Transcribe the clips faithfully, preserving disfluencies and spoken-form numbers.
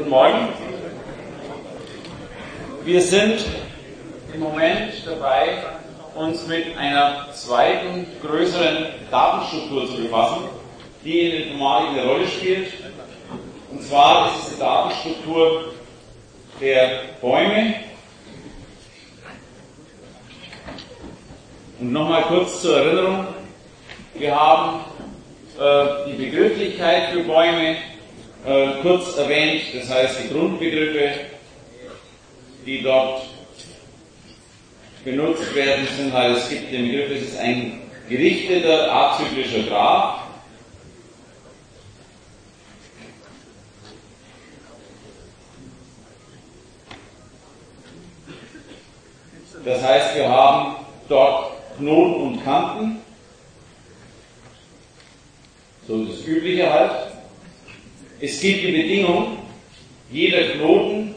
Guten Morgen. Wir sind im Moment dabei, uns mit einer zweiten, größeren Datenstruktur zu befassen, die in der Informatik eine Rolle spielt. Und zwar ist es die Datenstruktur der Bäume. Und nochmal kurz zur Erinnerung, wir haben äh, die Begrifflichkeit für Bäume äh, kurz erwähnt, das heißt die Grundbegriffe, die dort benutzt werden, sind halt, es gibt den Begriff, es ist ein gerichteter azyklischer Graph. Das heißt, wir haben dort Knoten und Kanten, so das Übliche halt. Es gibt die Bedingung, jeder Knoten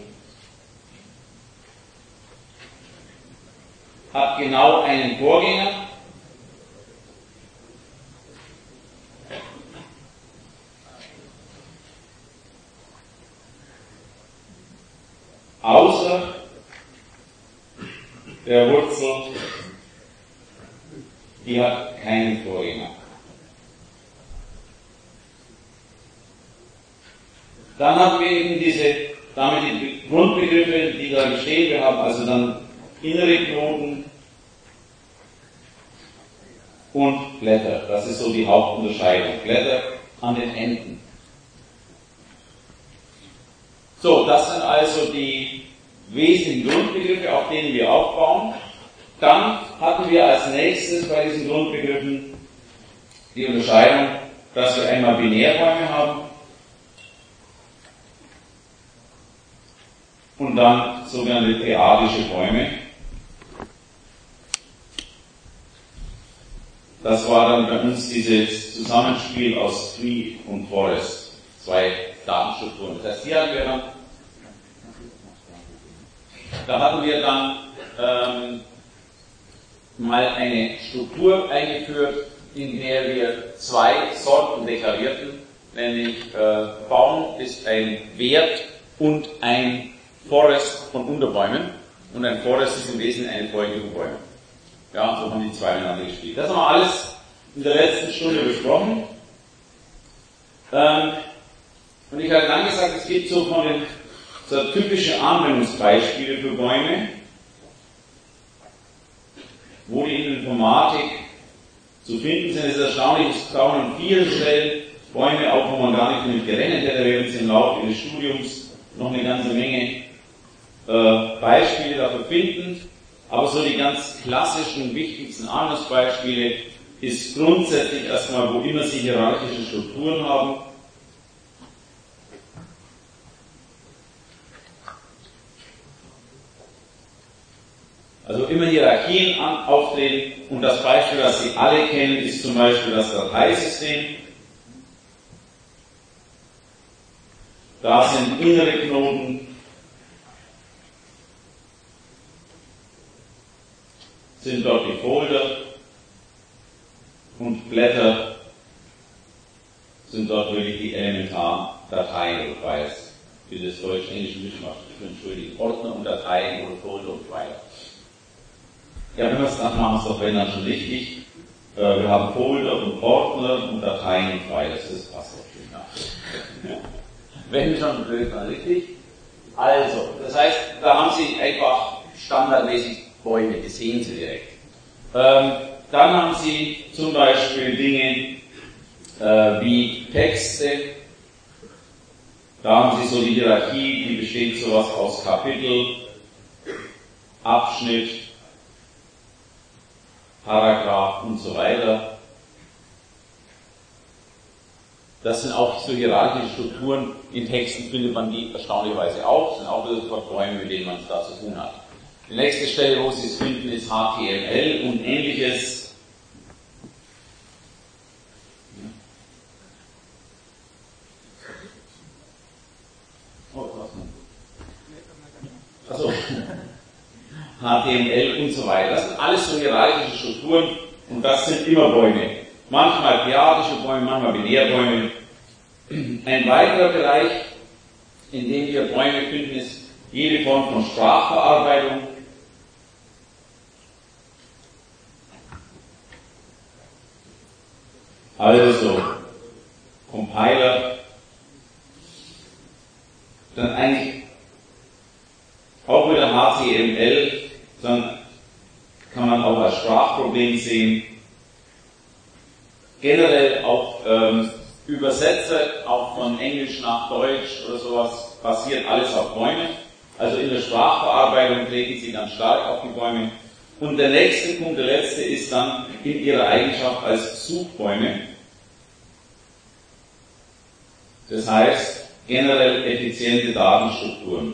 hat genau einen Vorgänger. Außer der Wurzel, die hat keinen Vorgänger. Dann haben wir eben diese, damit die Grundbegriffe, die da stehen. Wir haben also dann innere Knoten und Blätter. Das ist so die Hauptunterscheidung. Blätter an den Enden. So, das sind also die wesentlichen Grundbegriffe, auf denen wir aufbauen. Dann hatten wir als nächstes bei diesen Grundbegriffen die Unterscheidung, dass wir einmal Binärbäume haben und dann sogenannte triadische Bäume. Das war dann bei uns dieses Zusammenspiel aus Tree und Forest, zwei Datenstrukturen. Das heißt, hier hatten wir dann, da hatten wir dann ähm, mal eine Struktur eingeführt, in der wir zwei Sorten deklarierten, nämlich äh, Baum ist ein Wert und ein Forest von Unterbäumen, und ein Forest ist im Wesentlichen eine Folge von Bäumen. Ja, so haben die zwei miteinander gespielt. Das haben wir alles in der letzten Stunde besprochen. Ähm, und ich hatte dann gesagt, es gibt so von den so typische Anwendungsbeispiele für Bäume, wo die in der Informatik zu finden sind. Es ist erstaunlich, es tauchen an vielen Stellen Bäume auf, wo man gar nicht damit gerechnet hätte. Da werden Sie im Laufe Ihres Studiums noch eine ganze Menge äh, Beispiele dafür finden. Aber so die ganz klassischen, wichtigsten Anwendungsbeispiele ist grundsätzlich erstmal, wo immer Sie hierarchische Strukturen haben. Also immer Hierarchien auftreten, und das Beispiel, das Sie alle kennen, ist zum Beispiel das Dateisystem. Da sind innere Knoten, sind dort die Folder, und Blätter sind dort wirklich die elementaren Dateien oder Files, wie das deutsch-englische Mischmasch, entschuldigen, Ordner und Dateien oder Folder und so weiter. Ja, wenn wir es dann machen, ist doch wenn dann schon richtig. Äh, wir haben Folder und Ordner und Dateien und Files, das passt doch schön. Ja. Wenn schon, dann richtig. Also, das heißt, da haben Sie einfach standardmäßig Bäume, die sehen Sie direkt. Ähm, dann haben Sie zum Beispiel Dinge äh, wie Texte. Da haben Sie so die Hierarchie, die besteht sowas aus Kapitel, Abschnitt, Paragraph und so weiter. Das sind auch so hierarchische Strukturen. In Texten findet man die erstaunlicherweise auch. Das sind auch sofort Bäume, mit denen man es da zu tun hat. Die nächste Stelle, wo Sie es finden, ist H T M L und ähnliches. Oh, Achso. H T M L und so weiter. Das sind alles so hierarchische Strukturen, und das sind immer Bäume. Manchmal triadische Bäume, manchmal Binärbäume. Ein weiterer Bereich in dem wir Bäume finden, ist jede Form von Sprachverarbeitung. Also Compiler, dann eigentlich auch wieder H T M L, dann kann man auch als Sprachproblem sehen. Generell auch ähm, Übersetzer, auch von Englisch nach Deutsch oder sowas, basiert alles auf Bäumen. Also in der Sprachverarbeitung treten sie ganz stark auf die Bäume. Und der nächste Punkt, der letzte, ist dann in ihrer Eigenschaft als Suchbäume. Das heißt, generell effiziente Datenstrukturen.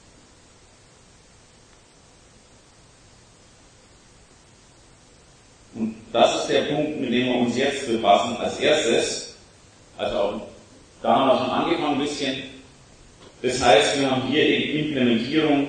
Und das ist der Punkt, mit dem wir uns jetzt befassen als erstes. Also auch, da haben wir schon angefangen ein bisschen. Das heißt, wir haben hier die Implementierung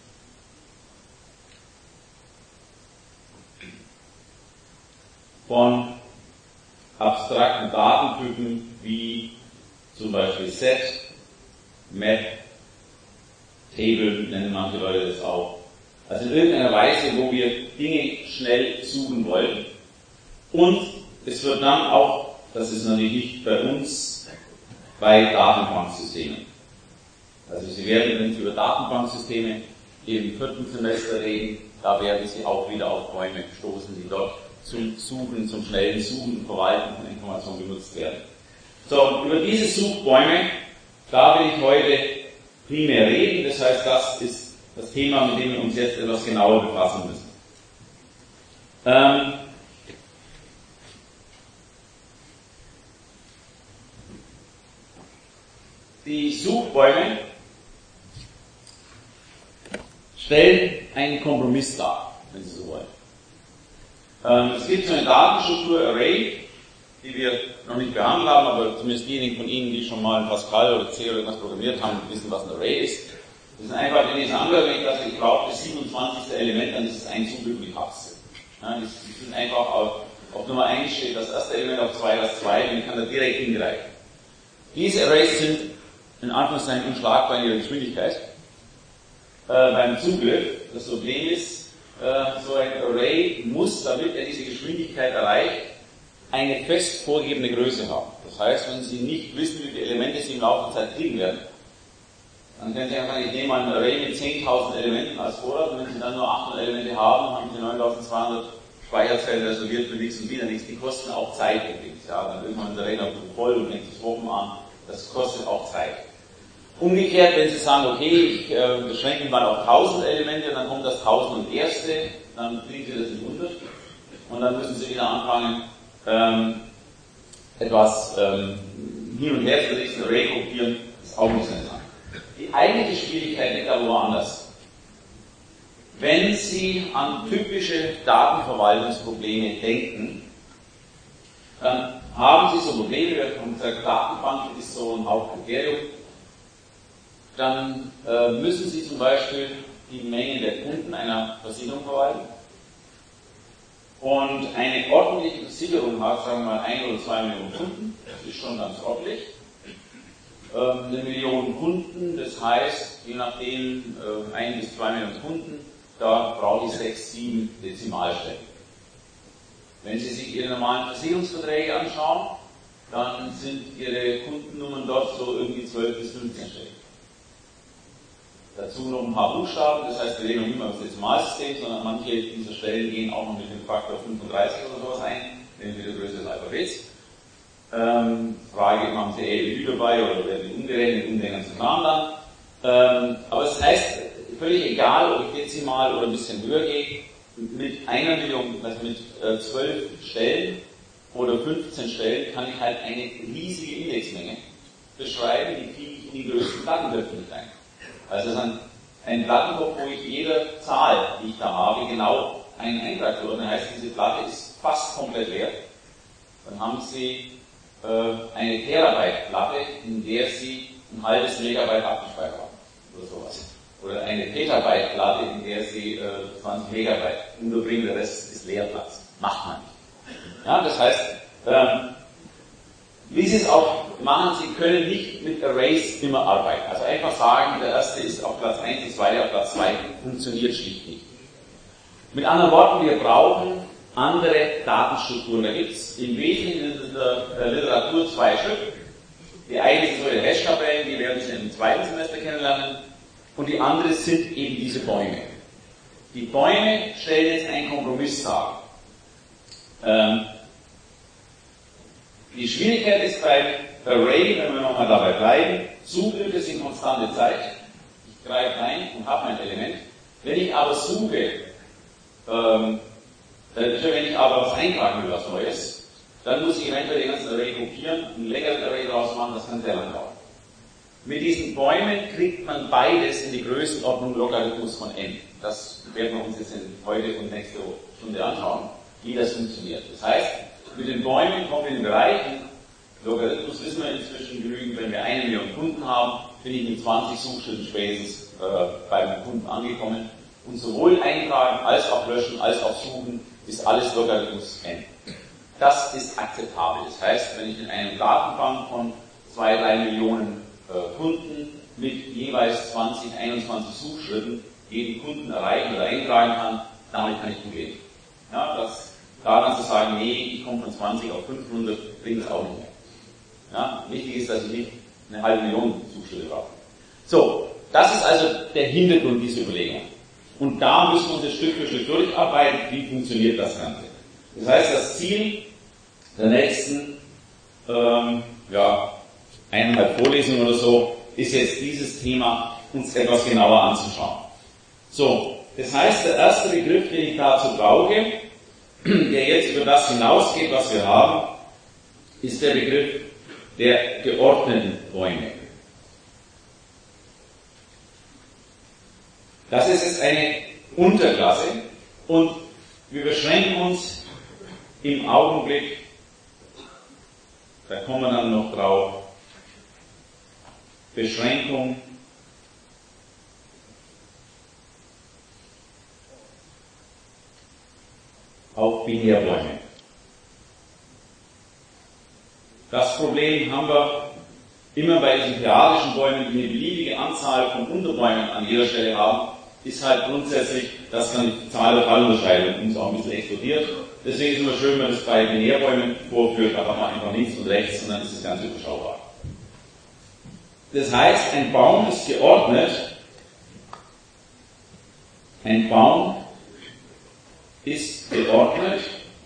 von abstrakten Datentypen wie zum Beispiel Set, Map, Table nennen manche Leute das auch. Also in irgendeiner Weise, wo wir Dinge schnell suchen wollen. Und es wird dann auch, das ist natürlich nicht bei uns, bei Datenbanksystemen. Also Sie werden, wenn Sie über Datenbanksysteme im vierten Semester reden, da werden Sie auch wieder auf Bäume stoßen, die dort zum Suchen, zum schnellen Suchen und Verwalten von Informationen genutzt werden. So, und über diese Suchbäume, da will ich heute primär reden. Das heißt, das ist das Thema, mit dem wir uns jetzt etwas genauer befassen müssen. Ähm, die Suchbäume stellen einen Kompromiss dar, wenn Sie so wollen. Ähm, es gibt so eine Datenstruktur Array, die wir noch nicht behandelt haben, aber zumindest diejenigen von Ihnen, die schon mal in Pascal oder C oder irgendwas programmiert haben, wissen, was ein Array ist. Das ist einfach, wenn ich sage, wenn ich das ich brauche, das siebenundzwanzigste Element, dann ist es ein Zugriff wie Taste. Ja, das sind einfach auf, auf Nummer eins steht das erste Element, auf zwei das zweite, und ich kann da direkt hingreifen. Diese Arrays sind in Anführungszeichen unschlagbar in ihrer Geschwindigkeit. Äh, beim Zugriff, das Problem ist, äh, so ein Array muss, damit er diese Geschwindigkeit erreicht, eine fest vorgegebene Größe haben. Das heißt, wenn Sie nicht wissen, wie viele Elemente Sie im Laufe der Zeit kriegen werden, dann können Sie einfach sagen, ich nehme mal ein Array mit zehntausend Elementen als Vorrat, und wenn Sie dann nur achthundert Elemente haben, haben Sie neuntausendzweihundert Speicherzellen reserviert für nichts und wieder nichts. Die kosten auch Zeit übrigens. Ja, dann irgendwann ist der Array noch voll und fängt das Wochen an. Das kostet auch Zeit. Umgekehrt, wenn Sie sagen, okay, ich äh, beschränke mich mal auf tausend Elemente, dann kommt das tausend und erste, dann kriegen Sie das nicht unter. Und dann müssen Sie wieder anfangen, ähm, etwas ähm, hin und her zu richten, Array kopieren, ist auch nicht so interessant. Die eigentliche Schwierigkeit liegt aber woanders. Wenn Sie an typische Datenverwaltungsprobleme denken, dann haben Sie so Probleme, wir haben gesagt, Datenbank ist so ein Hauptkriterium, dann äh, müssen Sie zum Beispiel die Menge der Kunden einer Versicherung verwalten. Und eine ordentliche Versicherung hat, sagen wir mal, ein oder zwei Millionen Kunden, das ist schon ganz ordentlich. Ähm, eine Million Kunden, das heißt, je nachdem, äh, ein bis zwei Millionen Kunden, da brauche ich sechs, sieben Dezimalstellen. Wenn Sie sich Ihre normalen Versicherungsverträge anschauen, dann sind Ihre Kundennummern dort so irgendwie zwölf bis fünfzehn Stellen. Dazu noch ein paar Buchstaben, das heißt, wir reden noch nicht mal über das Dezimalsystem, sondern manche dieser Stellen gehen auch noch mit dem Faktor fünfunddreißig oder sowas ein, wenn wir die Größe des Alphabets. Ähm, Frage, haben Sie A L Ü dabei oder werden die umgerechnet, umgängen zum Namen dann. Ähm, aber es das heißt, völlig egal, ob ich dezimal oder ein bisschen höher gehe, mit einer Million, also mit äh, zwölf Stellen oder fünfzehn Stellen kann ich halt eine riesige Indexmenge beschreiben, die kriege ich in die größten Plattenköpfe nicht ein. Also es ist ein, ein Plattenkopf, wo ich jede Zahl, die ich da habe, genau einen Eintrag tue. Das heißt, diese Platte ist fast komplett leer. Dann haben Sie äh, eine Terabyte-Platte, in der Sie ein halbes Megabyte abgespeichert haben. Oder sowas. Oder eine Petabyte-Platte, in der Sie äh, zwanzig Megabyte unterbringen, der Rest ist Leerplatz. Macht man nicht. Ja, das heißt, ähm, wie Sie es auch machen, Sie können nicht mit Arrays immer arbeiten. Also einfach sagen, der erste ist auf Platz eins, der zweite auf Platz zwei, funktioniert schlicht nicht. Mit anderen Worten, wir brauchen andere Datenstrukturen. Da gibt es im Wesentlichen in der, der Literatur zwei Stück. Die eine sind so die Hash-Tabellen, die werden Sie im zweiten Semester kennenlernen. Und die andere sind eben diese Bäume. Die Bäume stellen jetzt einen Kompromiss dar. Ähm, die Schwierigkeit ist beim Array, wenn wir nochmal dabei bleiben, Zugriffe sind konstante Zeit. Ich greife rein und habe mein Element. Wenn ich aber suche, ähm, wenn ich aber was eintragen will, was Neues, dann muss ich eventuell den ganzen Array kopieren, einen längeren Array draus machen, das kann sehr lange dauern. Mit diesen Bäumen kriegt man beides in die Größenordnung Logarithmus von n. Das werden wir uns jetzt heute und nächste Stunde anschauen, wie das funktioniert. Das heißt, mit den Bäumen kommen wir in den Bereich, Logarithmus wissen wir inzwischen genügend, wenn wir eine Million Kunden haben, bin ich mit zwanzig Suchschritten spätestens äh, beim Kunden angekommen. Und sowohl eintragen, als auch löschen, als auch suchen, ist alles Logarithmus n. Das ist akzeptabel. Das heißt, wenn ich in einem Datenbank von zwei, drei Millionen äh, Kunden mit jeweils zwanzig, einundzwanzig Suchschritten jeden Kunden erreichen oder eintragen kann, damit kann ich gut leben. Ja, das, daran zu sagen, nee, ich komme von zwanzig auf fünfhundert, bringt es auch nicht mehr. Ja, wichtig ist, dass ich nicht eine halbe Million Suchschritte brauche. So, das ist also der Hintergrund dieser Überlegung. Und da müssen wir uns jetzt Stück für Stück durcharbeiten, wie funktioniert das Ganze. Das heißt, das Ziel der nächsten ähm, ja, eineinhalb Vorlesungen oder so ist jetzt dieses Thema uns etwas genauer anzuschauen. So, das heißt, der erste Begriff, den ich dazu brauche, der jetzt über das hinausgeht, was wir haben, ist der Begriff der geordneten Bäume. Das ist jetzt eine Unterklasse und wir beschränken uns im Augenblick, da kommen wir dann noch drauf, Beschränkung auf Binärbäume. Das Problem haben wir immer bei diesen hierarchischen Bäumen, die eine beliebige Anzahl von Unterbäumen an jeder Stelle haben, ist halt grundsätzlich, dass dann die Zahl der Fallunterscheidungen uns auch ein bisschen explodiert. Deswegen ist es immer schön, wenn man das bei Binärbäumen vorführt, da hat man einfach links und rechts und dann ist das Ganze überschaubar. Das heißt, ein Baum ist geordnet, ein Baum ist geordnet,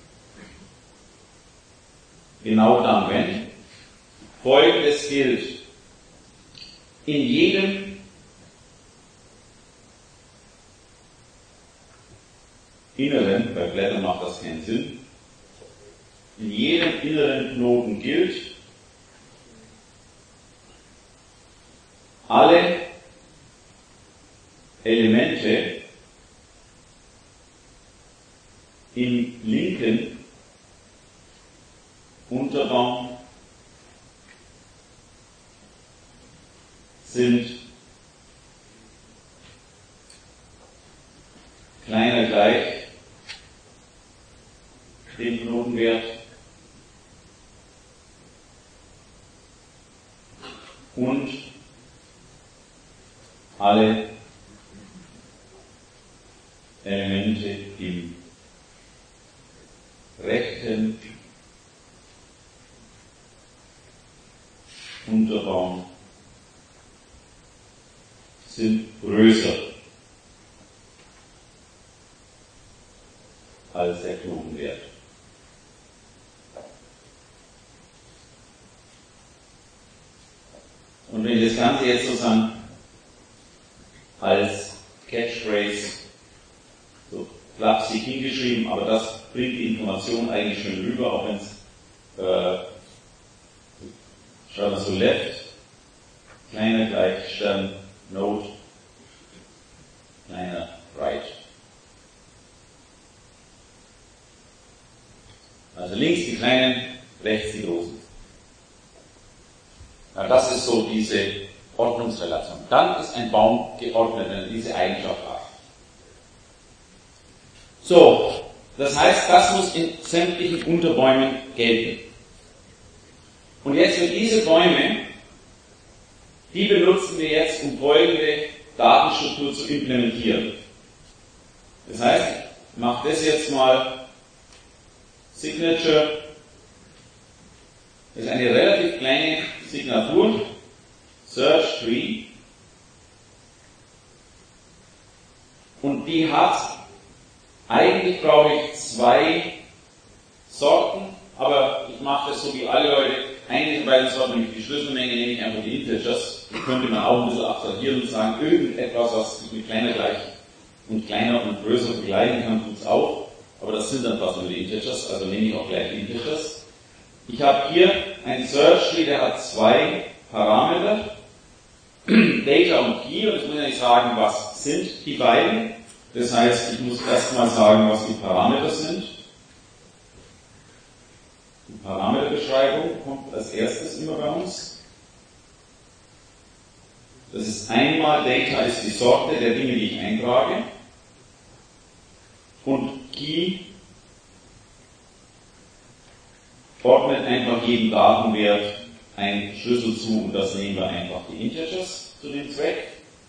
genau dann, wenn Folgendes gilt: In jedem inneren, bei Blättern macht das keinen Sinn, in jedem inneren Knoten gilt, alle Elemente im linken Unterbaum sind kleiner gleich dem Knotenwert und alle Elemente im rechten Unterbaum sind größer als der Knotenwert. Und wenn ich das Ganze jetzt sozusagen als Catchphrase so flapsig hingeschrieben, aber das bringt die Information eigentlich schön rüber, auch wenn es äh, schreiben wir so left, kleiner gleich Stern, Node, kleiner right. Also links die kleinen, rechts die großen. Ja, das ist so diese Ordnungsrelation. Dann ist ein Baum geordnet, wenn er diese Eigenschaft hat. So, das heißt, das muss in sämtlichen Unterbäumen gelten. Und jetzt für diese Bäume, die benutzen wir jetzt, um folgende Datenstruktur zu implementieren. Das heißt, ich mache das jetzt mal Signature. Das ist eine relativ kleine Signatur. Search Tree. Und die hat, eigentlich brauche ich zwei Sorten, aber ich mache das so wie alle Leute. Eine der beiden Sorten, nämlich die Schlüsselmenge, nehme ich einfach die Integers. Die könnte man auch ein bisschen abstrahieren und sagen, irgendetwas, was ich mit kleiner gleich und kleiner und größer vergleichen kann, tut es auch. Aber das sind dann fast nur die Integers, also nehme ich auch gleich die Integers. Ich habe hier einen Search Tree, der hat zwei Parameter, Data und Key, und jetzt muss ich nicht sagen, was sind die beiden. Das heißt, ich muss erstmal sagen, was die Parameter sind. Die Parameterbeschreibung kommt als erstes immer bei uns. Das ist einmal, Data ist die Sorte der Dinge, die ich eintrage. Und Key ordnet einfach jedem Datenwert einen Schlüssel zu, und das nehmen wir einfach die Integers zu dem Zweck.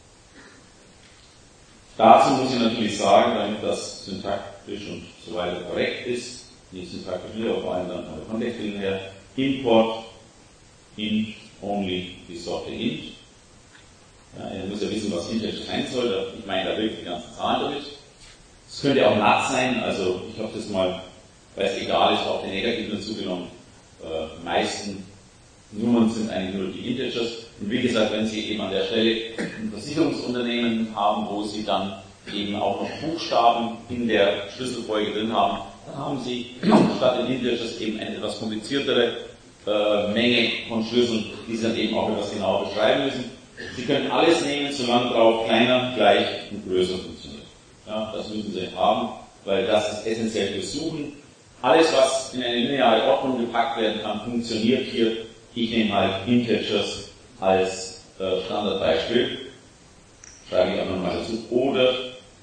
Dazu muss ich natürlich sagen, damit das syntaktisch und so weiter korrekt ist, nicht syntaktisch wieder, aber vor allem dann von der Kontextbildung her, Import int only die Sorte int. Ja, ihr müsst ja wissen, was Integer sein soll, ich meine da wirklich die ganzen Zahlen damit. Es könnte auch nat sein, also ich habe das mal, weil es egal ist, auch den Negativen dazugenommen. Äh, meisten Nummern sind eigentlich nur die Integers. Und wie gesagt, wenn Sie eben an der Stelle ein Versicherungsunternehmen haben, wo Sie dann eben auch noch Buchstaben in der Schlüsselfolge drin haben, dann haben Sie statt den Integers eben eine etwas kompliziertere äh, Menge von Schlüsseln, die Sie dann eben auch etwas genauer beschreiben müssen. Sie können alles nehmen, solange drauf kleiner, gleich und größer funktioniert. Ja, das müssen Sie haben, weil das ist essentiell für Suchen. Alles, was in eine lineare Ordnung gepackt werden kann, funktioniert hier. Ich nehme halt Integers als äh, Standardbeispiel. Schreibe ich einfach mal dazu. Oder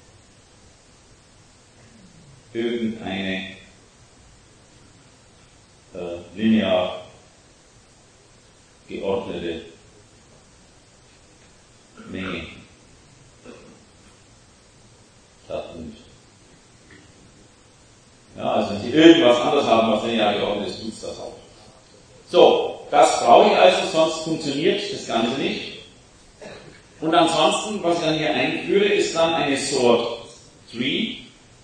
irgendeine äh, linear geordnete Menge. Statt und. Ja, also wenn Sie irgendwas anderes haben, was linear geordnet ist, tut es das auch. So, das brauche ich also, sonst funktioniert das Ganze nicht. Und ansonsten, was ich dann hier einführe, ist dann eine Sort Tree.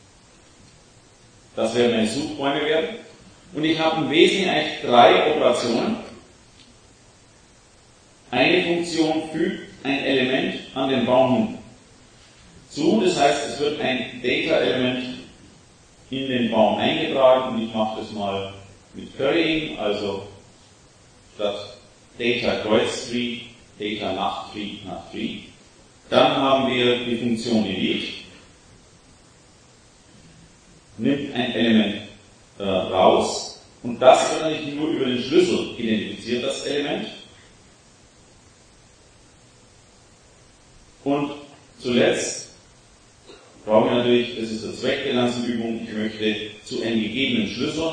Das werden meine Suchbäume werden. Und ich habe im Wesentlichen eigentlich drei Operationen. Eine Funktion fügt ein Element an den Baum zu, das heißt, es wird ein Data-Element in den Baum eingetragen, und ich mache das mal mit Currying, also statt Data Kreuz Tree, Data nach Tree nach Tree. Dann haben wir die Funktion Delete, nimmt ein Element äh, raus, und das wird eigentlich nur über den Schlüssel identifiziert, das Element. Und zuletzt brauche ich natürlich, das ist der Zweck der ganzen Übung, ich möchte zu einem gegebenen Schlüssel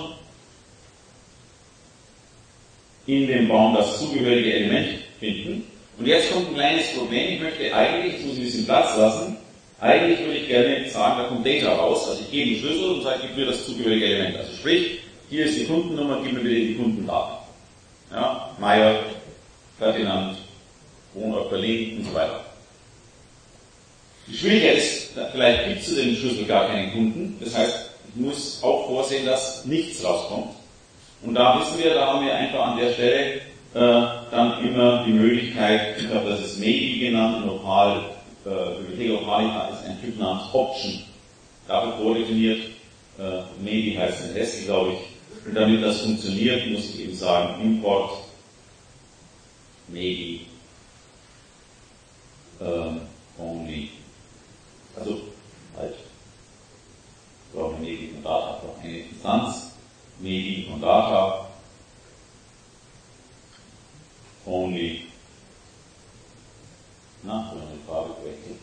in dem Baum das zugehörige Element finden. Und jetzt kommt ein kleines Problem, ich möchte eigentlich, jetzt muss ich ein bisschen Platz lassen, eigentlich würde ich gerne sagen, da kommt Data raus, also ich gebe den Schlüssel und sage, gib mir das zugehörige Element. Also sprich, hier ist die Kundennummer, gib mir bitte die Kundendaten. Ja, Meier, Ferdinand, Wohnort Berlin und so weiter. Die Schwierigkeit ist, vielleicht gibt es zu dem Schlüssel gar keinen Kunden, das heißt, ich muss auch vorsehen, dass nichts rauskommt. Und da wissen wir, da haben wir einfach an der Stelle äh, dann immer die Möglichkeit, ich habe das ist maybe genannt, lokal, äh, Bibliothek Localia ist ein Typ namens Option, dafür vordefiniert, äh, maybe heißt ein Rest, glaube ich. Und damit das funktioniert, muss ich eben sagen, Import maybe äh, only. Also, halt, ich brauche maybe von Data, ich brauche eine Instanz, maybe von Data, only, na, so eine Farbe gewechselt.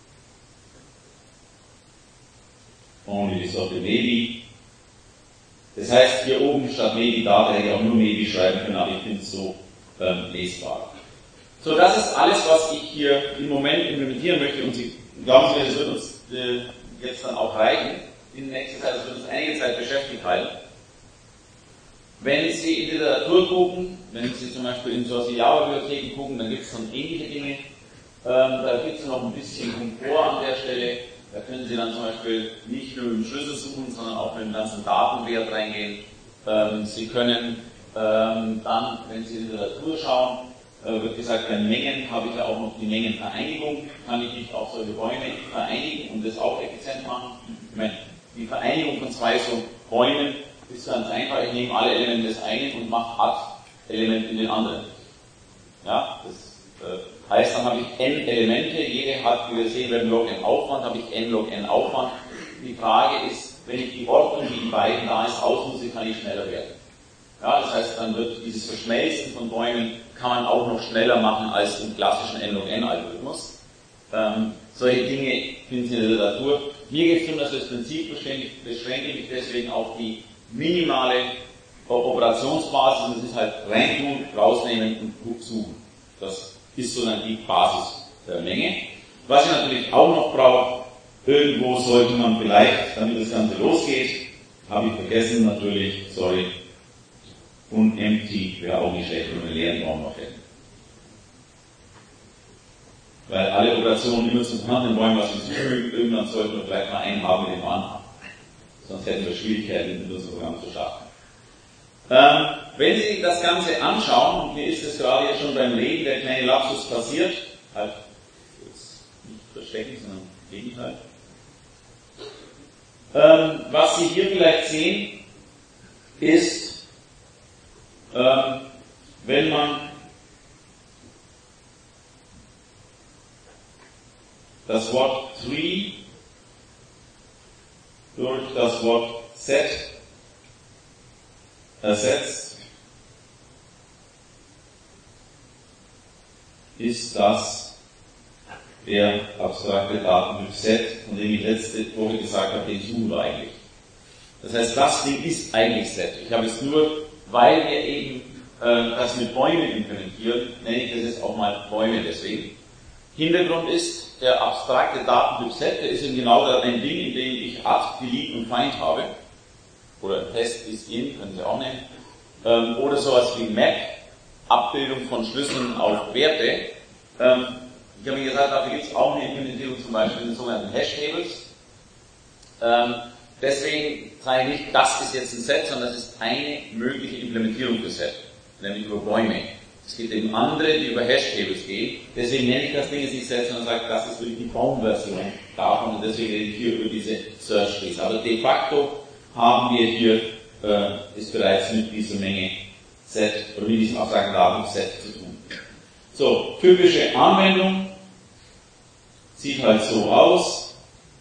Only die Sorte maybe, Das heißt, hier oben statt maybe da, da hätte ich auch nur maybe schreiben können, aber ich finde es so ähm, lesbar. So, das ist alles, was ich hier im Moment implementieren möchte, und Sie glauben mir, das wird uns äh, jetzt dann auch reichen. In der nächsten Zeit, das wird uns einige Zeit beschäftigt halten. Wenn Sie in die Literatur gucken, wenn Sie zum Beispiel in solche Java-Bibliotheken gucken, dann gibt es dann ähnliche Dinge. Ähm, da gibt es noch ein bisschen Komfort an der Stelle. Da können Sie dann zum Beispiel nicht nur mit dem Schlüssel suchen, sondern auch mit dem ganzen Datenwert reingehen. Ähm, Sie können ähm, dann, wenn Sie in die Literatur schauen, äh, wird gesagt, bei Mengen habe ich ja auch noch die Mengenvereinigung. Kann ich nicht auch solche Bäume vereinigen und das auch effizient machen? Ich meine, die Vereinigung von zwei so Bäumen ist ganz einfach. Ich nehme alle Elemente des einen und mache Add-Element in den anderen. Ja, das äh, heißt, dann habe ich n Elemente, jede hat, wie wir sehen, beim log n Aufwand, habe ich n log n Aufwand. Die Frage ist, wenn ich die Ordnung, die in beiden da ist, ausnutze, kann ich schneller werden. Ja, das heißt, dann wird dieses Verschmelzen von Bäumen kann man auch noch schneller machen als im klassischen n log n Algorithmus. Ähm, solche Dinge finden Sie in der Literatur. Mir geht es darum, dass wir das Prinzip beschränke ich deswegen auf die minimale Operationsbasis, und das ist halt reintun, rausnehmen und suchen. Das ist so dann die Basis der Menge. Was ich natürlich auch noch brauche, irgendwo sollte man vielleicht, damit das Ganze losgeht, habe ich vergessen natürlich, sorry, und empty wäre auch nicht schlecht, wenn wir einen leeren Raum noch hätten. Weil alle Operationen immer zu vorhandenen Bäumen was hinzufügen, irgendwann sollten wir vielleicht mal einen haben, den wir anhaben. Sonst hätten wir Schwierigkeiten, mit unserem Programm zu starten. Ähm, wenn Sie sich das Ganze anschauen, und mir ist es gerade jetzt schon beim Reden der kleine Lapsus passiert, halt jetzt nicht verstecken, sondern im Gegenteil. Ähm, was Sie hier vielleicht sehen, ist, ähm, wenn man das Wort tree durch das Wort set ersetzt, ist das der abstrakte Datentyp set, von dem ich letzte Woche gesagt habe, den suchen wir eigentlich. Das heißt, das Ding ist eigentlich set. Ich habe es nur, weil wir eben äh, das mit Bäumen implementieren, nenne ich das jetzt auch mal Bäume deswegen. Hintergrund ist, der abstrakte Datentyp set, der ist eben genau ein Ding, in dem ich add, delete und find habe. Oder test is in, können Sie auch nehmen. Ähm, oder sowas wie map, Abbildung von Schlüsseln auf Werte. Ähm, ich habe Ihnen gesagt, dafür gibt es auch eine Implementierung, zum Beispiel in den sogenannten Hash-Tables. Ähm, deswegen sage ich nicht, das ist jetzt ein Set, sondern das ist eine mögliche Implementierung für Set, nämlich über Bäume. Es gibt eben andere, die über Hash-Tables gehen. Deswegen nenne ich das Ding jetzt nicht Set, sondern sage, das ist wirklich die Baumversion davon, und deswegen rede ich hier über diese Search Trees. Aber de facto haben wir hier, äh, ist bereits mit dieser Menge Set, oder mit diesem abstrakten Datum Set zu tun. So, typische Anwendung sieht halt so aus.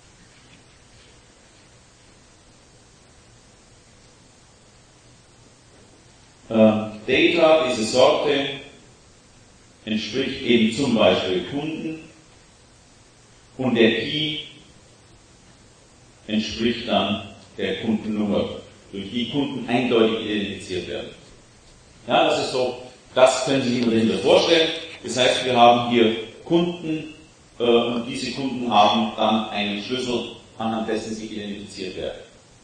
Ähm, Data, diese Sorte, entspricht eben zum Beispiel Kunden, und der Key entspricht dann der Kundennummer, durch die Kunden eindeutig identifiziert werden. Ja, das ist so, das können Sie sich dahinter vorstellen. Das heißt, wir haben hier Kunden, äh, und diese Kunden haben dann einen Schlüssel, anhand dessen sie identifiziert werden.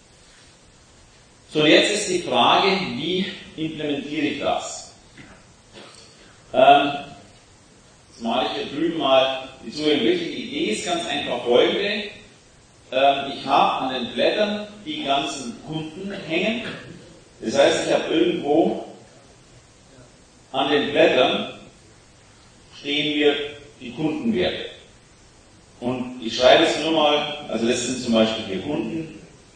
So, jetzt ist die Frage, wie implementiere ich das? Ähm, jetzt male ich hier drüben mal die Zuhörung wirklich. Die Idee ist ganz einfach folgende. Ähm, ich habe an den Blättern die ganzen Kunden hängen. Das heißt, ich habe irgendwo an den Blättern stehen mir die Kundenwerte. Und ich schreibe es nur mal, also das sind zum Beispiel hier Kunden.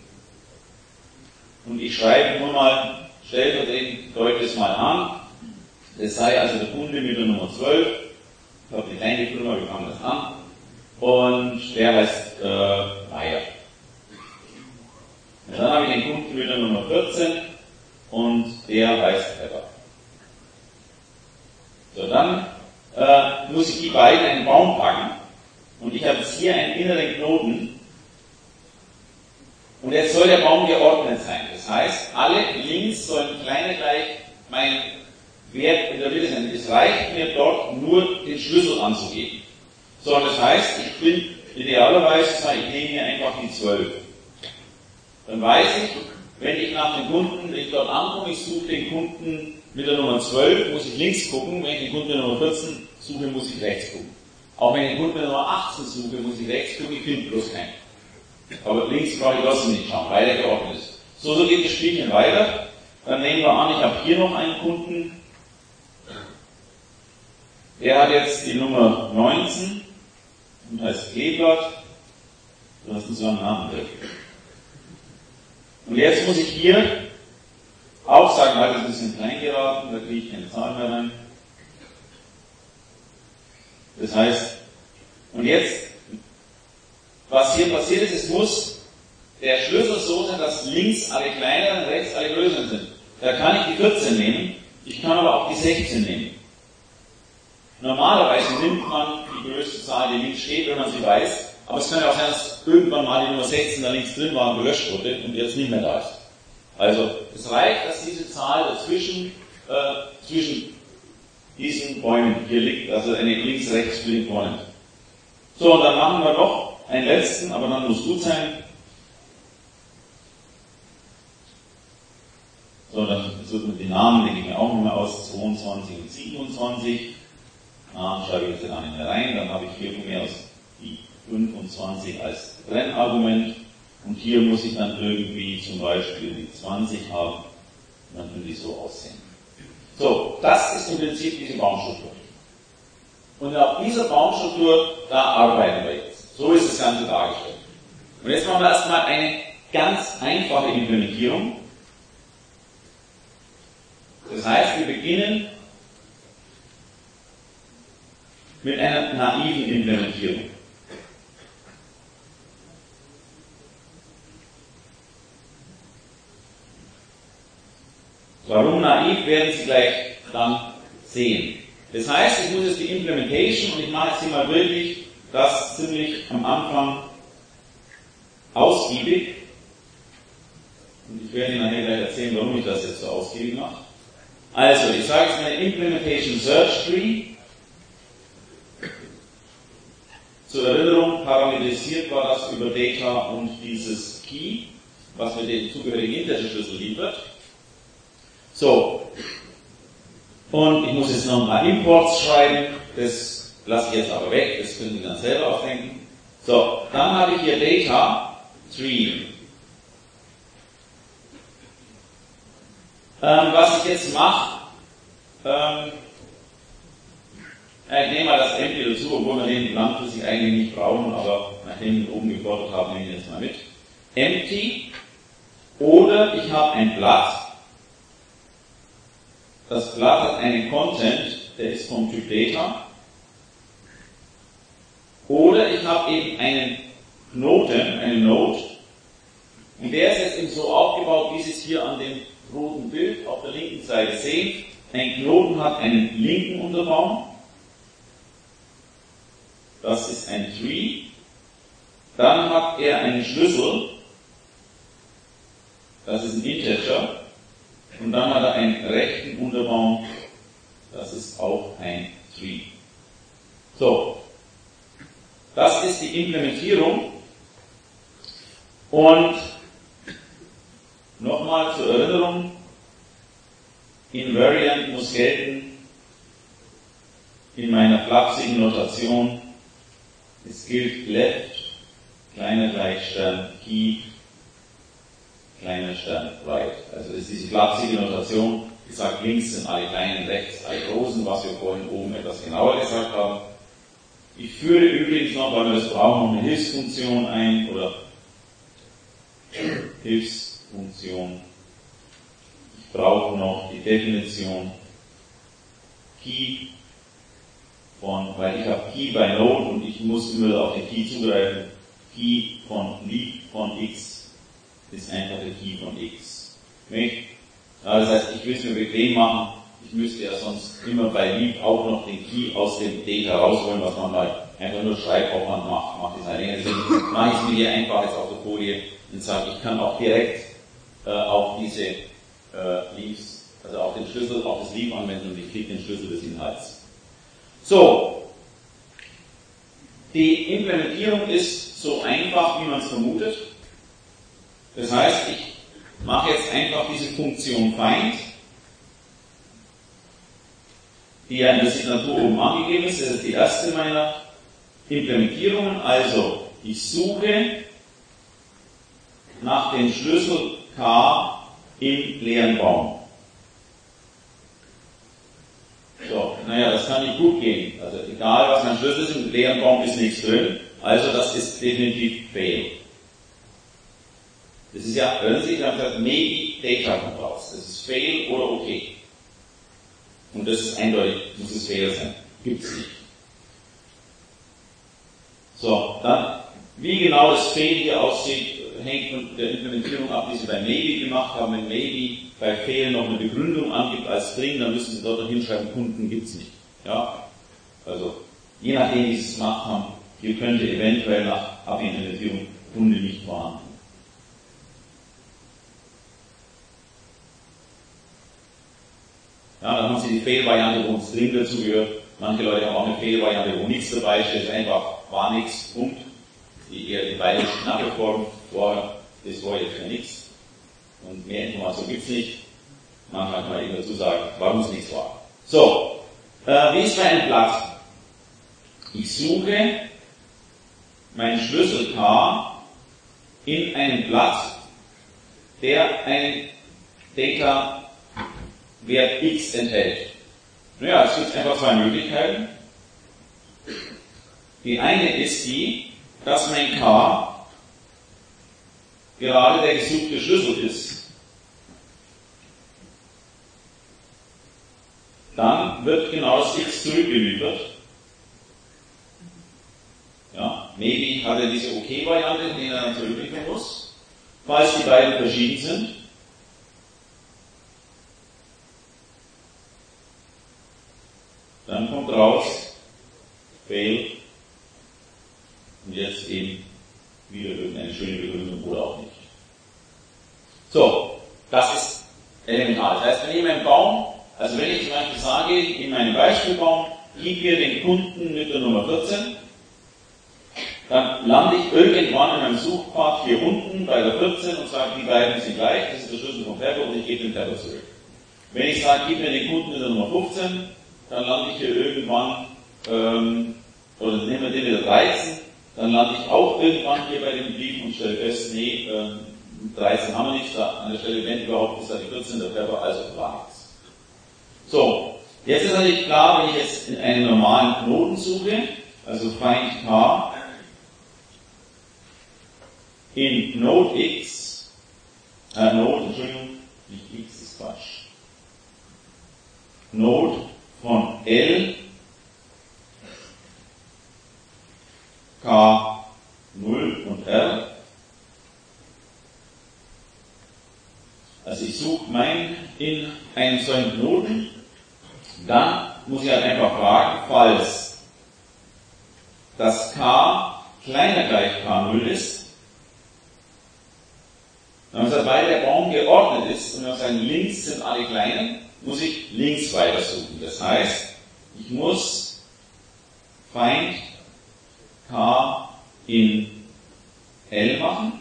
Und ich schreibe nur mal stellvertretend, deute es mal an. Das sei also der Kunde mit der Nummer zwölf. Ich habe die kleine Firma, wir fangen das an. Und der heißt äh, Meier. Und dann habe ich den Kunden mit der Nummer vierzehn und der heißt Pepper. So, dann äh, muss ich die beiden in einen Baum packen. Und ich habe jetzt hier einen inneren Knoten. Und jetzt soll der Baum geordnet sein. Das Das heißt, alle Links sollen kleiner gleich meinen Wert in der Mitte sein. Es reicht mir dort nur den Schlüssel anzugeben. So, das heißt, ich bin idealerweise, ich nehme hier einfach die zwölf. Dann weiß ich, wenn ich nach dem Kunden, wenn ich dort ankomme, ich suche den Kunden mit der Nummer zwölf, muss ich links gucken, wenn ich den Kunden mit der Nummer vierzehn suche, muss ich rechts gucken. Auch wenn ich den Kunden mit der Nummer achtzehn suche, muss ich rechts gucken, ich finde bloß keinen. Aber links brauche ich trotzdem nicht schauen, weil er geordnet ist. So, so geht das Spielchen weiter. Dann nehmen wir an, ich habe hier noch einen Kunden. Der hat jetzt die Nummer neunzehn und heißt Kleeblatt. Du hast so einen Namen drin. Und jetzt muss ich hier auch sagen, halt ist ein bisschen klein geraten, da kriege ich keine Zahl mehr rein. Das heißt, und jetzt, was hier passiert ist, es muss der Schlüssel so sein, dass links alle kleineren, rechts alle größeren sind. Da kann ich die vierzehn nehmen, ich kann aber auch die sechzehn nehmen. Normalerweise nimmt man die größte Zahl, die links steht, wenn man sie weiß, aber es kann ja auch sein, dass irgendwann mal die Nummer sechzehn da links drin war und gelöscht wurde und jetzt nicht mehr da ist. Also, es reicht, dass diese Zahl dazwischen, äh, zwischen diesen Bäumen hier liegt, also eine links-rechts für den vorne. So, und dann machen wir noch einen letzten, aber dann muss gut sein. So, dann suchen wir die Namen, lege ich mir auch nochmal aus, zweiundzwanzig und siebenundzwanzig. Namen schreibe ich jetzt gar nicht mehr rein, dann habe ich hier von mir aus die fünfundzwanzig als Trennargument und hier muss ich dann irgendwie zum Beispiel die zwanzig haben und dann würde die so aussehen. So, das ist im Prinzip diese Baumstruktur. Und auf dieser Baumstruktur, da arbeiten wir jetzt. So ist das Ganze dargestellt. Und jetzt machen wir erstmal eine ganz einfache Implementierung. Das heißt, wir beginnen mit einer naiven Implementierung. Warum naiv, werden Sie gleich dann sehen. Das heißt, ich muss jetzt die Implementation, und ich mache jetzt hier mal wirklich das ziemlich am Anfang ausgiebig, und ich werde Ihnen nachher gleich erzählen, warum ich das jetzt so ausgiebig mache. Also, ich sage jetzt meine Implementation Search Tree. Zur Erinnerung, parametrisiert war das über Data und dieses Key, was mir den zugehörigen Integer-Schlüssel liefert. So, und ich muss jetzt noch ein paar Imports schreiben, das lasse ich jetzt aber weg, das können Sie dann selber ausdenken. So, dann habe ich hier Data Tree. Ähm, was ich jetzt mache, ähm, ich nehme mal das Empty dazu, obwohl wir den langfristig eigentlich nicht brauchen, aber nachdem wir ihn oben gefordert haben, nehme ich jetzt mal mit. Empty, oder ich habe ein Blatt. Das Blatt hat einen Content, der ist vom Typ Data. Oder ich habe eben einen Knoten, einen Node. Und der ist jetzt eben so aufgebaut, wie Sie es hier an dem roten Bild auf der linken Seite sehen. Ein Knoten hat einen linken Unterbaum. Das ist ein Tree. Dann hat er einen Schlüssel. Das ist ein Integer. Und dann hat er einen rechten Unterbaum. Das ist auch ein Tree. So. Das ist die Implementierung. Und nochmal zur Erinnerung. Invariant muss gelten in meiner flapsigen Notation. Es gilt left, kleiner gleich Stern, key, kleiner Stern, right. Also es ist diese flapsige Notation, die sagt, links sind alle kleinen, rechts alle großen, was wir vorhin oben etwas genauer gesagt haben. Ich führe übrigens noch, weil wir das brauchen, noch eine Hilfsfunktion ein, oder Hilfsfunktion. Ich brauche noch die Definition Key von, weil ich habe Key bei Node und ich muss immer auf den Key zugreifen. Key von Leaf von X ist einfach der Key von X. Nicht? Das heißt, ich will es mir bequem machen. Ich müsste ja sonst immer bei Leaf auch noch den Key aus dem Data rausholen, was man mal einfach nur Schreibaufwand macht. Macht das halt länger. Deswegen mache ich es mir hier einfach jetzt auf der Folie und sage, ich kann auch direkt äh, auf diese äh, Leaves, also auf den Schlüssel, auf das Leaf anwenden und ich kriege den Schlüssel des Inhalts. So, die Implementierung ist so einfach, wie man es vermutet. Das heißt, ich mache jetzt einfach diese Funktion find, die ja in der Signatur oben angegeben ist. Das ist die erste meiner Implementierungen. Also, ich suche nach dem Schlüssel K im leeren Baum. So, naja, das kann nicht gut gehen. Also, egal was mein Schlüssel ist, im leeren Baum ist nichts drin. Also, das ist definitiv fail. Das ist ja, hören Sie, ich habe gesagt, maybe Data kommt raus. Das ist fail oder okay. Und das ist eindeutig, muss es fail sein. Gibt's nicht. So, dann, wie genau das fail hier aussieht, hängt von der Implementierung ab, die Sie bei maybe gemacht haben. Wenn maybe bei fail noch eine Begründung angibt als String, dann müssen Sie dort noch hinschreiben, Kunden gibt's nicht. Ja? Also, je nachdem, wie Sie es gemacht haben, hier könnte eventuell nach Abimplementierung Kunde nicht vorhanden. Ja, dann haben Sie die Fail-Variante, wo ein String dazugehört. Manche Leute haben auch eine Fail-Variante, wo nichts dabei steht, einfach war nichts, Punkt. Die eher die beiden knappe Form, vorher, das war jetzt ja nichts. Und mehr Information gibt's nicht. Manchmal kann man eben dazu sagen, warum es nichts war. So, äh, wie ist bei einem Blatt? Ich suche meinen Schlüssel K in einem Blatt, der einen Data Wert x enthält. Naja, es gibt einfach zwei Möglichkeiten. Die eine ist die, dass mein K gerade der gesuchte Schlüssel ist. Dann wird genau das x zurückgeliefert. Ja, maybe hat er diese OK-Variante, die er dann zurückliefern muss. Falls die beiden verschieden sind, dann kommt raus, fail, und jetzt eben wieder irgendeine schöne Begründung oder auch nicht. So, das ist elementar. Das heißt, wenn ich in meinem Baum, also wenn ich zum Beispiel sage, in meinem Beispielbaum, gib mir den Kunden mit der Nummer vierzehn, dann lande ich irgendwann in meinem Suchpfad hier unten bei der vierzehn und sage, die beiden sind gleich, das ist der Schlüssel vom Pepper und ich gebe den Pepper zurück. Wenn ich sage, gib mir den Kunden mit der Nummer fünfzehn, dann lande ich hier irgendwann, ähm, oder nehmen wir den mit der dreizehn, dann lande ich auch irgendwann hier bei dem Brief und stelle fest, nee, ähm, dreizehn haben wir nicht, da an der Stelle, wenn überhaupt, ist da die vierzehn, der Pepper, also war nichts. So, jetzt ist natürlich klar, wenn ich jetzt in einen normalen Knoten suche, also find K in Node X, äh, Node, Entschuldigung, nicht X, ist Quatsch, Node von L, K null und R. Also ich suche mein in einen solchen Knoten, dann muss ich halt einfach fragen, falls das K kleiner gleich K null ist, dann muss er, weil der Baum geordnet ist und wir sagen, links sind alle kleinen, muss ich links weitersuchen. Das heißt, ich muss find K in L machen,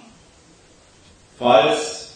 falls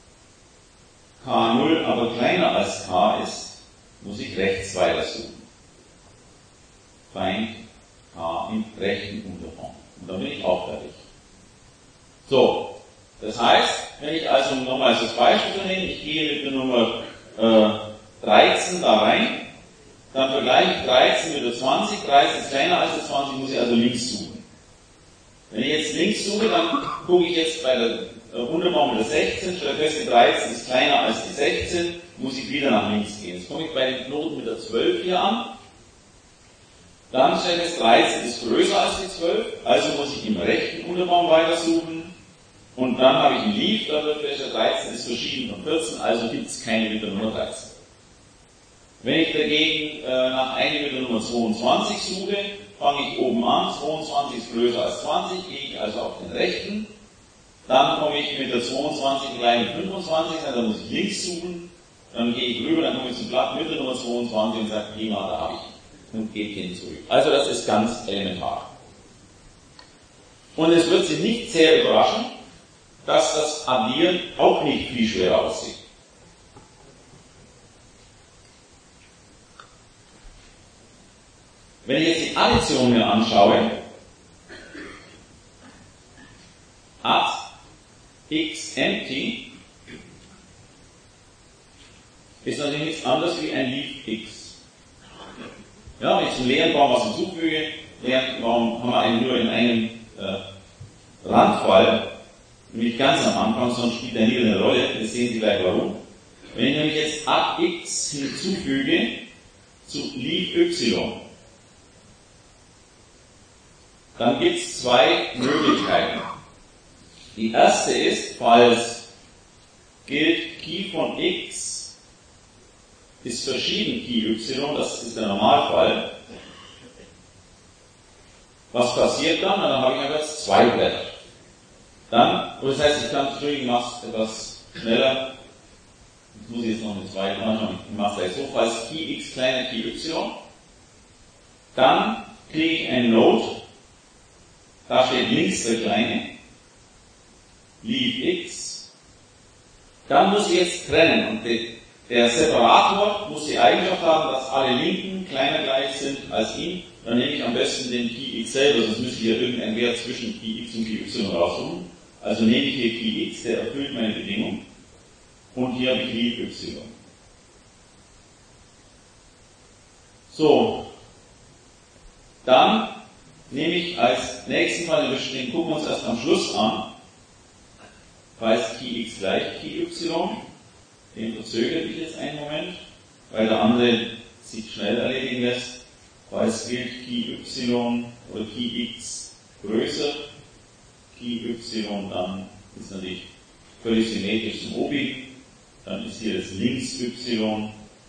K null aber kleiner als K ist, muss ich rechts weitersuchen. Find K im rechten Unterbaum. Und dann bin ich auch fertig. So, das heißt, wenn ich also nochmal als Beispiel nehme, ich gehe mit der Nummer äh, dreizehn da rein, dann vergleiche ich dreizehn mit der zwanzig, dreizehn ist kleiner als der zwanzig, muss ich also links suchen. Wenn ich jetzt links suche, dann gucke ich jetzt bei der äh, Unterbaum mit der sechzehn, stelle fest, die dreizehn ist kleiner als die sechzehn, muss ich wieder nach links gehen. Jetzt komme ich bei den Knoten mit der zwölf hier an, dann stelle ich fest, dreizehn ist größer als die zwölf, also muss ich im rechten Unterbaum weitersuchen. Und dann habe ich ein Leaf, da wird festgestellt, dreizehn ist verschieden von vierzehn, also gibt es keine mit der Nummer dreizehn. Wenn ich dagegen äh, nach einer mit der Nummer zweiundzwanzig suche, fange ich oben an, zweiundzwanzig ist größer als zwanzig, gehe ich also auf den rechten Dann komme ich mit der zweiundzwanzig gleich mit fünfundzwanzig, dann muss ich links suchen, dann gehe ich rüber, dann komme ich zum Blatt Mitte Nummer zweiundzwanzig und sage, prima, da habe ich ihn. Und geht hin zurück. Also das ist ganz elementar. Und es wird Sie nicht sehr überraschen, dass das Addieren auch nicht viel schwerer aussieht. Wenn ich jetzt die Addition mir anschaue, add x empty ist natürlich nichts anderes wie ein leave x. Ja, wenn ich zum leeren Baum was hinzufüge, leeren Baum haben wir einen nur in einem äh, Randfall, nämlich ganz am Anfang, sonst spielt er nie eine Rolle, das sehen Sie gleich warum. Wenn ich nämlich jetzt add x hinzufüge zu leave y, dann gibt es zwei Möglichkeiten. Die erste ist, falls gilt Key von x ist verschieden Key y, das ist der Normalfall. Was passiert dann? Dann habe ich einfach jetzt zwei Blätter. Dann, das heißt, ich kann, Entschuldigung, ich mache es etwas schneller. Jetzt muss ich jetzt noch eine zweite machen, ich mache es gleich so, falls Key x kleiner Key y, dann kriege ich ein Node, da steht links der kleine, leave x, dann muss ich jetzt trennen und die, der Separator muss die Eigenschaft haben, dass alle Linken kleiner gleich sind als ihn, dann nehme ich am besten den Key x selber, sonst müsste ich ja irgendeinen Wert zwischen Key x und Key y raussuchen. Also nehme ich hier Key x, der erfüllt meine Bedingung, und hier habe ich leave y. So, dann nehme ich als nächsten Fall, den gucken wir uns erst am Schluss an, falls Key x gleich Key y, den verzögere ich jetzt einen Moment, weil der andere sich schnell erledigen lässt, falls gilt Key y oder Key x größer, Key y dann ist natürlich völlig symmetrisch zum Obi, dann ist hier das links y,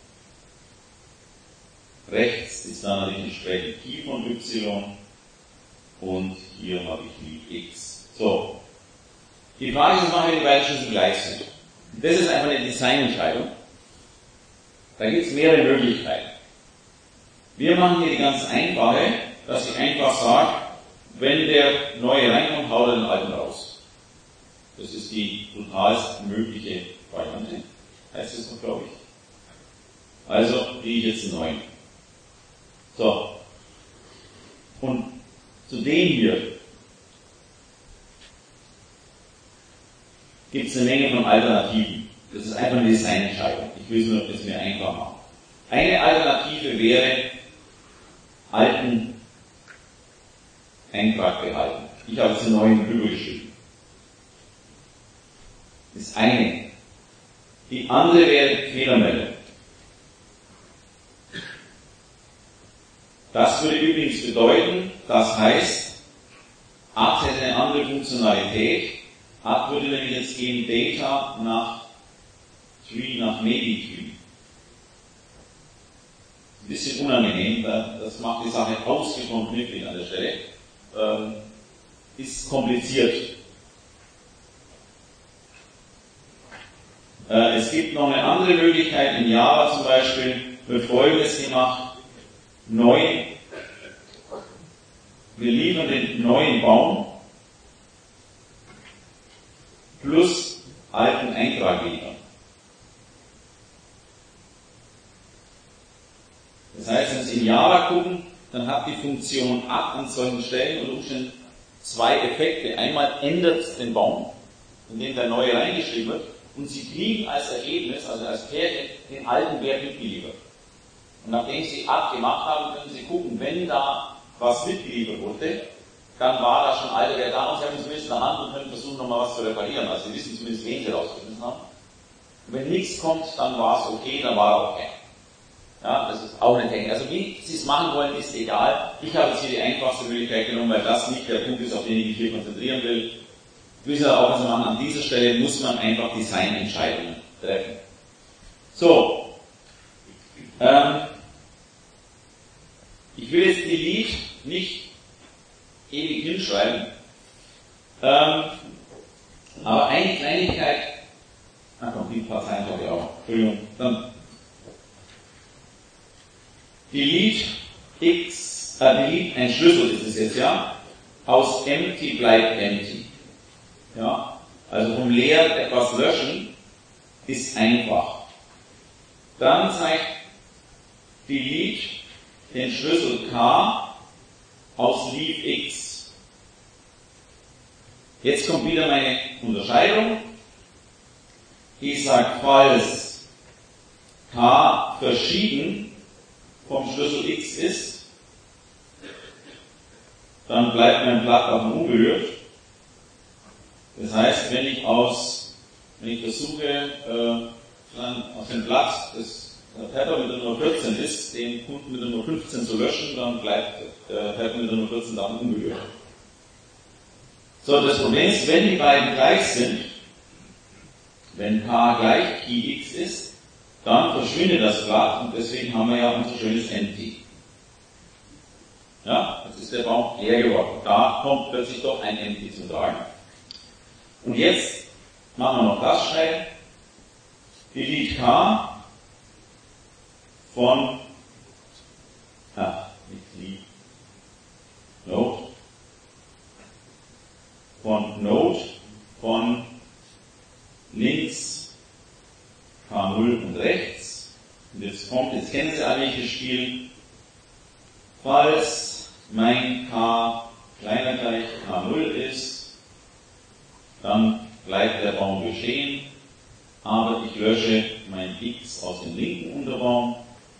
rechts ist dann natürlich entsprechend Key von y, und hier habe ich leave x. So. Die Frage ist, was machen wir, die beiden Schlüssel gleich sind. Das ist einfach eine Designentscheidung. Da gibt es mehrere Möglichkeiten. Wir machen hier die ganz einfache, dass ich einfach sage, wenn der neue reinkommt, haut er den alten raus. Das ist die brutalst mögliche Variante. Heißt das noch, glaube ich. Also kriege ich jetzt einen neuen. So. Und zu dem hier gibt es eine Menge von Alternativen. Das ist einfach eine Designentscheidung. Ich will es nur jetzt mir einfach machen. Eine Alternative wäre, alten Eintrag behalten. Ich habe jetzt einen neuen drüber geschrieben. Das ist eine. Die andere wäre Fehlermeldung. Das würde übrigens bedeuten, das heißt, add hätte eine andere Funktionalität. add würde nämlich jetzt gehen Data nach Tree, nach Maybe-Tree. Ein bisschen unangenehm, das macht die Sache ausgesprochen knifflig an der Stelle. Ähm, ist kompliziert. Äh, es gibt noch eine andere Möglichkeit, in Java zum Beispiel, wird Folgendes gemacht. Neu, wir liefern den neuen Baum plus alten Eintrag liefern. Das heißt, wenn Sie in Java gucken, dann hat die Funktion add an solchen Stellen unter Umständen zwei Effekte. Einmal ändert es den Baum, in dem der neue reingeschrieben wird, und Sie kriegen als Ergebnis, also als Pärchen, den alten Wert mitgeliefert. Und nachdem Sie add gemacht haben, können Sie gucken, wenn da was mitgeliefert wurde, dann war da schon ein alter Wert da und Sie haben es zumindest in der Hand und können versuchen, nochmal was zu reparieren. Also Sie wissen zumindest, wen Sie rausgeschmissen haben. Und wenn nichts kommt, dann war es okay, dann war er okay. Ja, das ist auch eine Technik. Also wie Sie es machen wollen, ist egal. Ich habe jetzt hier die einfachste Möglichkeit genommen, weil das nicht der Punkt ist, auf den ich mich hier konzentrieren will. Ich will auch was machen. An dieser Stelle muss man einfach Designentscheidungen treffen. So. Ähm, ich will jetzt delete nicht ewig hinschreiben. Ähm, Aber eine Kleinigkeit, ach komm, die paar Zeilen habe ich auch, Entschuldigung, dann delete x, äh, delete ein Schlüssel ist es jetzt, ja, aus empty bleibt empty. Ja, also vom leer etwas löschen ist einfach. Dann zeigt delete den Schlüssel k aus leave x. Jetzt kommt wieder meine Unterscheidung. Ich sage, falls k verschieden vom Schlüssel x ist, dann bleibt mein Blatt auch unberührt. Das heißt, wenn ich aus, wenn ich versuche, äh, dann aus dem Blatt das Pattern mit der Nummer vierzehn ist, den Kunden mit der Nummer fünfzehn zu löschen, dann bleibt der Pattern mit der Nummer vierzehn dann unberührt. So, das Problem ist, wenn die beiden gleich sind, wenn k gleich key x ist, dann verschwindet das Blatt und deswegen haben wir ja unser schönes empty. Ja, jetzt ist der Baum leer geworden. Da kommt plötzlich doch ein empty zum Tragen. Und jetzt machen wir noch das schnell. Delete k von, ah, nicht leave, node, von node, von links k null und rechts. Und jetzt kommt, jetzt kennen Sie alle das Spiel, falls mein k kleiner gleich k null ist, dann bleibt der Baum bestehen, aber ich lösche mein x aus dem linken Unterbaum,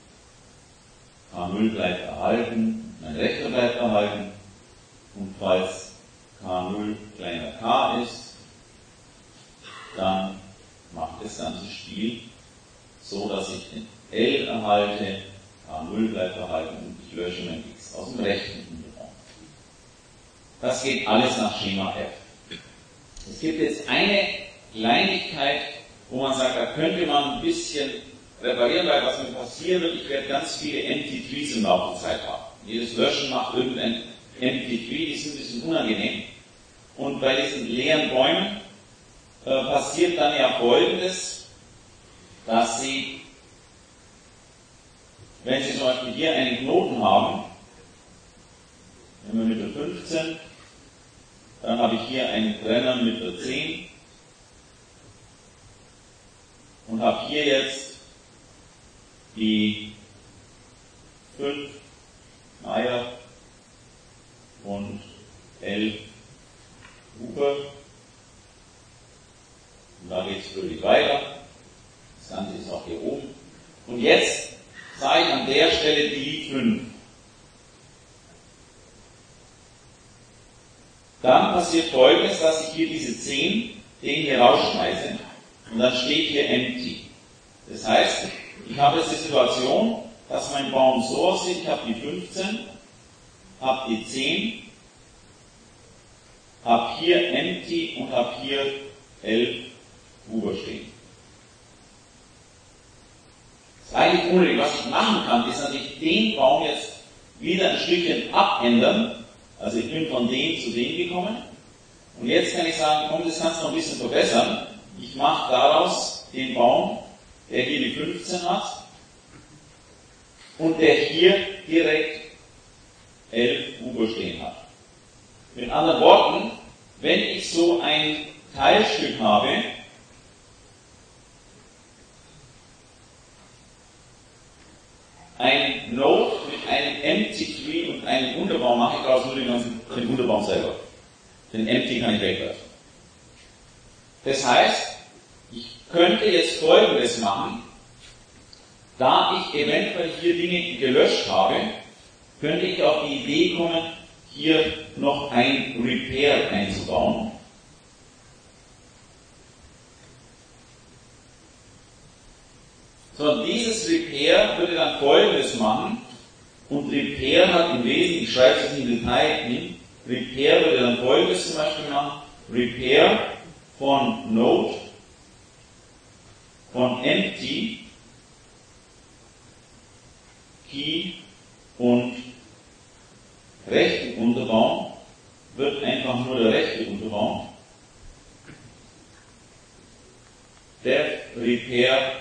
k null bleibt erhalten, mein rechter bleibt erhalten, und falls k null kleiner k ist, dann macht das ganze Spiel so, dass ich den L erhalte, k null bleibt erhalten und ich lösche mein x aus dem rechten Unterbaum. Das geht alles nach Schema F. Es gibt jetzt eine Kleinigkeit, wo man sagt, da könnte man ein bisschen reparieren, weil was mir passieren wird, ich werde ganz viele Empty Trees im Laufe der Zeit haben. Jedes Löschen macht irgendein Empty Tree, die sind ein bisschen unangenehm. Und bei diesen leeren Bäumen äh, passiert dann ja Folgendes, dass Sie, wenn Sie zum Beispiel hier einen Knoten haben, nehmen wir mit der fünfzehn, dann habe ich hier einen Brenner mit der zehn und habe hier jetzt die fünf, Meier und elf Huber. Und da geht es fröhlich weiter. Das Ganze ist auch hier oben. Und jetzt sage ich an der Stelle die fünf. Dann passiert Folgendes, dass ich hier diese zehn, den hier rausschmeiße. Und dann steht hier empty. Das heißt, ich habe jetzt die Situation, dass mein Baum so aussieht, ich habe die fünfzehn, habe die zehn, habe hier empty und habe hier elf Huber stehen. Das ist eigentlich unnötig. Was ich machen kann, ist natürlich den Baum jetzt wieder ein Stückchen abändern. Also ich bin von dem zu dem gekommen. Und jetzt kann ich sagen, komm, das kannst du noch ein bisschen verbessern. Ich mache daraus den Baum, der hier die fünfzehn hat und der hier direkt elf Huber stehen hat. Mit anderen Worten, wenn ich so ein Teilstück habe, ein Node mit einem Empty Tree und einem Unterbaum, mache ich daraus nur den ganzen den Unterbaum selber. Den Empty kann ich wegwerfen. Das heißt, ich könnte jetzt Folgendes machen. Da ich eventuell hier Dinge gelöscht habe, könnte ich auf die Idee kommen, hier noch ein Repair einzubauen. So, dieses Repair würde dann Folgendes machen. Und Repair hat im Wesentlichen, ich schreibe es im Detail hin, Repair würde dann Folgendes zum Beispiel machen. Repair von Node, von Empty, Key und rechten Unterbaum wird einfach nur der rechte Unterbaum. Dev Repair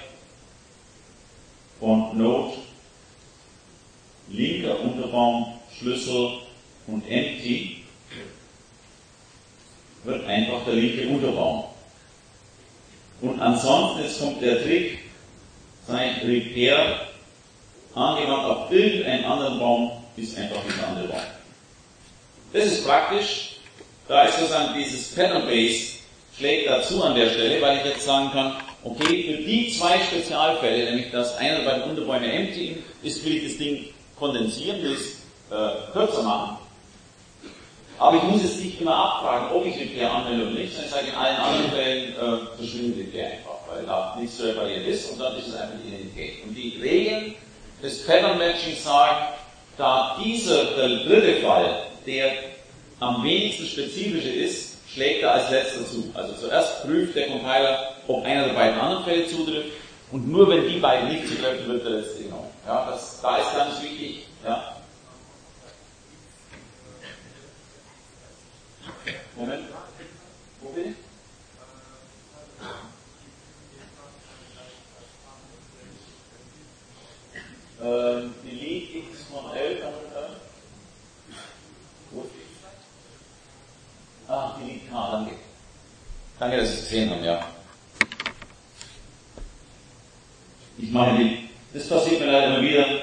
von Node, linker Unterbaum, Schlüssel und Empty, wird einfach der linke Unterbaum. Und ansonsten, jetzt kommt der Trick, sein Repair angewandt auf irgendeinen anderen Baum, ist einfach ein anderer Baum. Das ist praktisch, da ist sozusagen dieses Pattern Base schlägt dazu an der Stelle, weil ich jetzt sagen kann, okay, für die zwei Spezialfälle, nämlich das eine bei den Unterbäumen empty ist, will ich das Ding kondensieren, will es äh, kürzer machen. Aber ich muss es nicht immer abfragen, ob ich Repair anwende oder nicht, sondern ich sage, in allen anderen Fällen äh, verschwindet Repair einfach, weil da nichts zu reparieren ist und dann ist es einfach die Identität. Und die Regeln des Pattern Matching sagen, da dieser, der dritte Fall, der am wenigsten spezifische ist, schlägt er als letzter zu. Also zuerst prüft der Compiler, ob einer der beiden anderen Fälle zutrifft und nur wenn die beiden nicht zutreffen, wird der letzte genommen. Ja, das, da ist ganz wichtig, ja. Moment. Wo bin ich? Ähm, Delete x von elf. Wo? Ah, Delete k, danke. Danke, dass Sie es gesehen haben, ja. Ich mache die, das passiert mir leider immer wieder.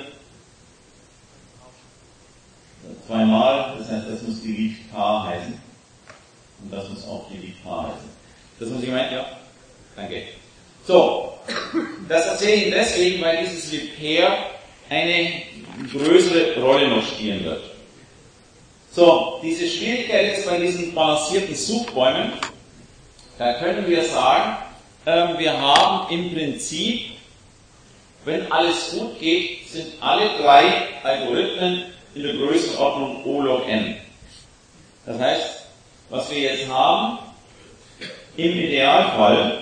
Zweimal, das heißt, das muss Delete k heißen. Und das muss auch Delete k heißen. Das muss ich meinen, ja? Danke. So, das erzähle ich Ihnen deswegen, weil dieses Repair eine größere Rolle noch spielen wird. So, diese Schwierigkeit jetzt bei diesen balancierten Suchbäumen, da können wir sagen, ähm, wir haben im Prinzip, wenn alles gut geht, sind alle drei Algorithmen in der Größenordnung O log n. Das heißt, was wir jetzt haben, im Idealfall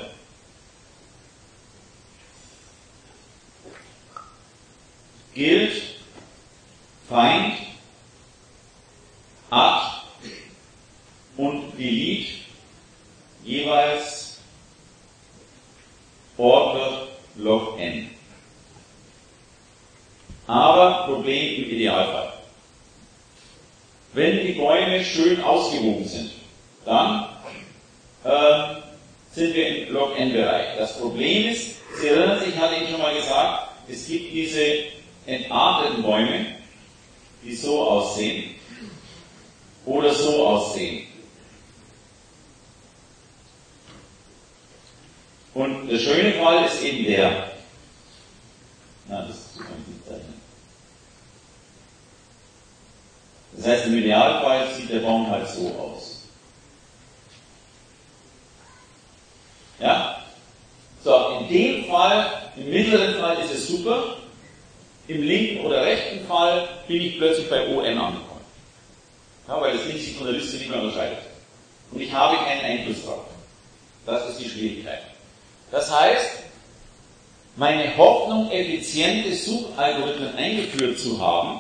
gilt find, add und delete jeweils order log n. Aber Problem im Idealfall. Wenn die Bäume schön ausgewogen sind, dann äh, sind wir im log n Bereich. Das Problem ist, Sie erinnern sich, ich hatte Ihnen schon mal gesagt, es gibt diese entarteten Bäume, die so aussehen oder so aussehen. Und der schöne Fall ist eben der. Na, das ist so nicht zeichnen. Das heißt, im Idealfall sieht der Baum halt so aus. Ja? So, in dem Fall, im mittleren Fall ist es super. Im linken oder rechten Fall bin ich plötzlich bei O n angekommen. Ja, weil das links sich von der Liste nicht mehr unterscheidet. Und ich habe keinen Einfluss drauf. Das ist die Schwierigkeit. Das heißt, meine Hoffnung, effiziente Suchalgorithmen eingeführt zu haben,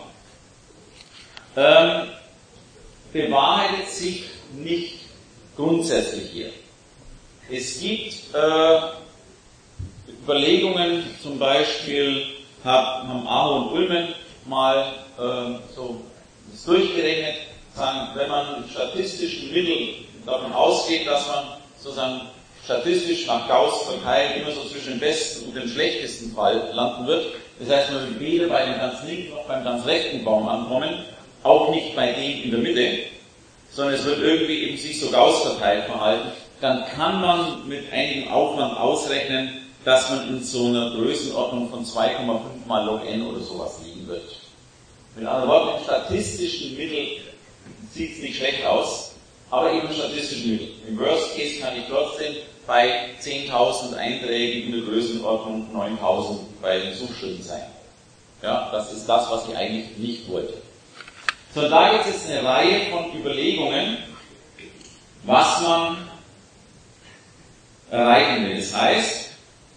ähm, bewahrheitet sich nicht grundsätzlich hier. Es gibt äh, Überlegungen, zum Beispiel haben Aho und Ullmann mal äh, so das durchgerechnet, sagen, wenn man mit statistischen Mitteln davon ausgeht, dass man sozusagen statistisch nach Gauss verteilt immer so zwischen dem besten und dem schlechtesten Fall landen wird. Das heißt, man wird weder bei dem ganz linken noch beim ganz rechten Baum ankommen, auch nicht bei dem in der Mitte, sondern es wird irgendwie eben sich so Gauss verteilt verhalten. Dann kann man mit einigem Aufwand ausrechnen, dass man in so einer Größenordnung von zwei Komma fünf mal log n oder sowas liegen wird. Mit anderen Worten, im statistischen Mittel sieht es nicht schlecht aus, aber eben im statistischen Mittel. Im Worst Case kann ich trotzdem bei zehntausend Einträgen in der Größenordnung neuntausend bei den Suchschritten sein. Ja, das ist das, was ich eigentlich nicht wollte. So, da gibt es jetzt eine Reihe von Überlegungen, was man erreichen will. Das heißt,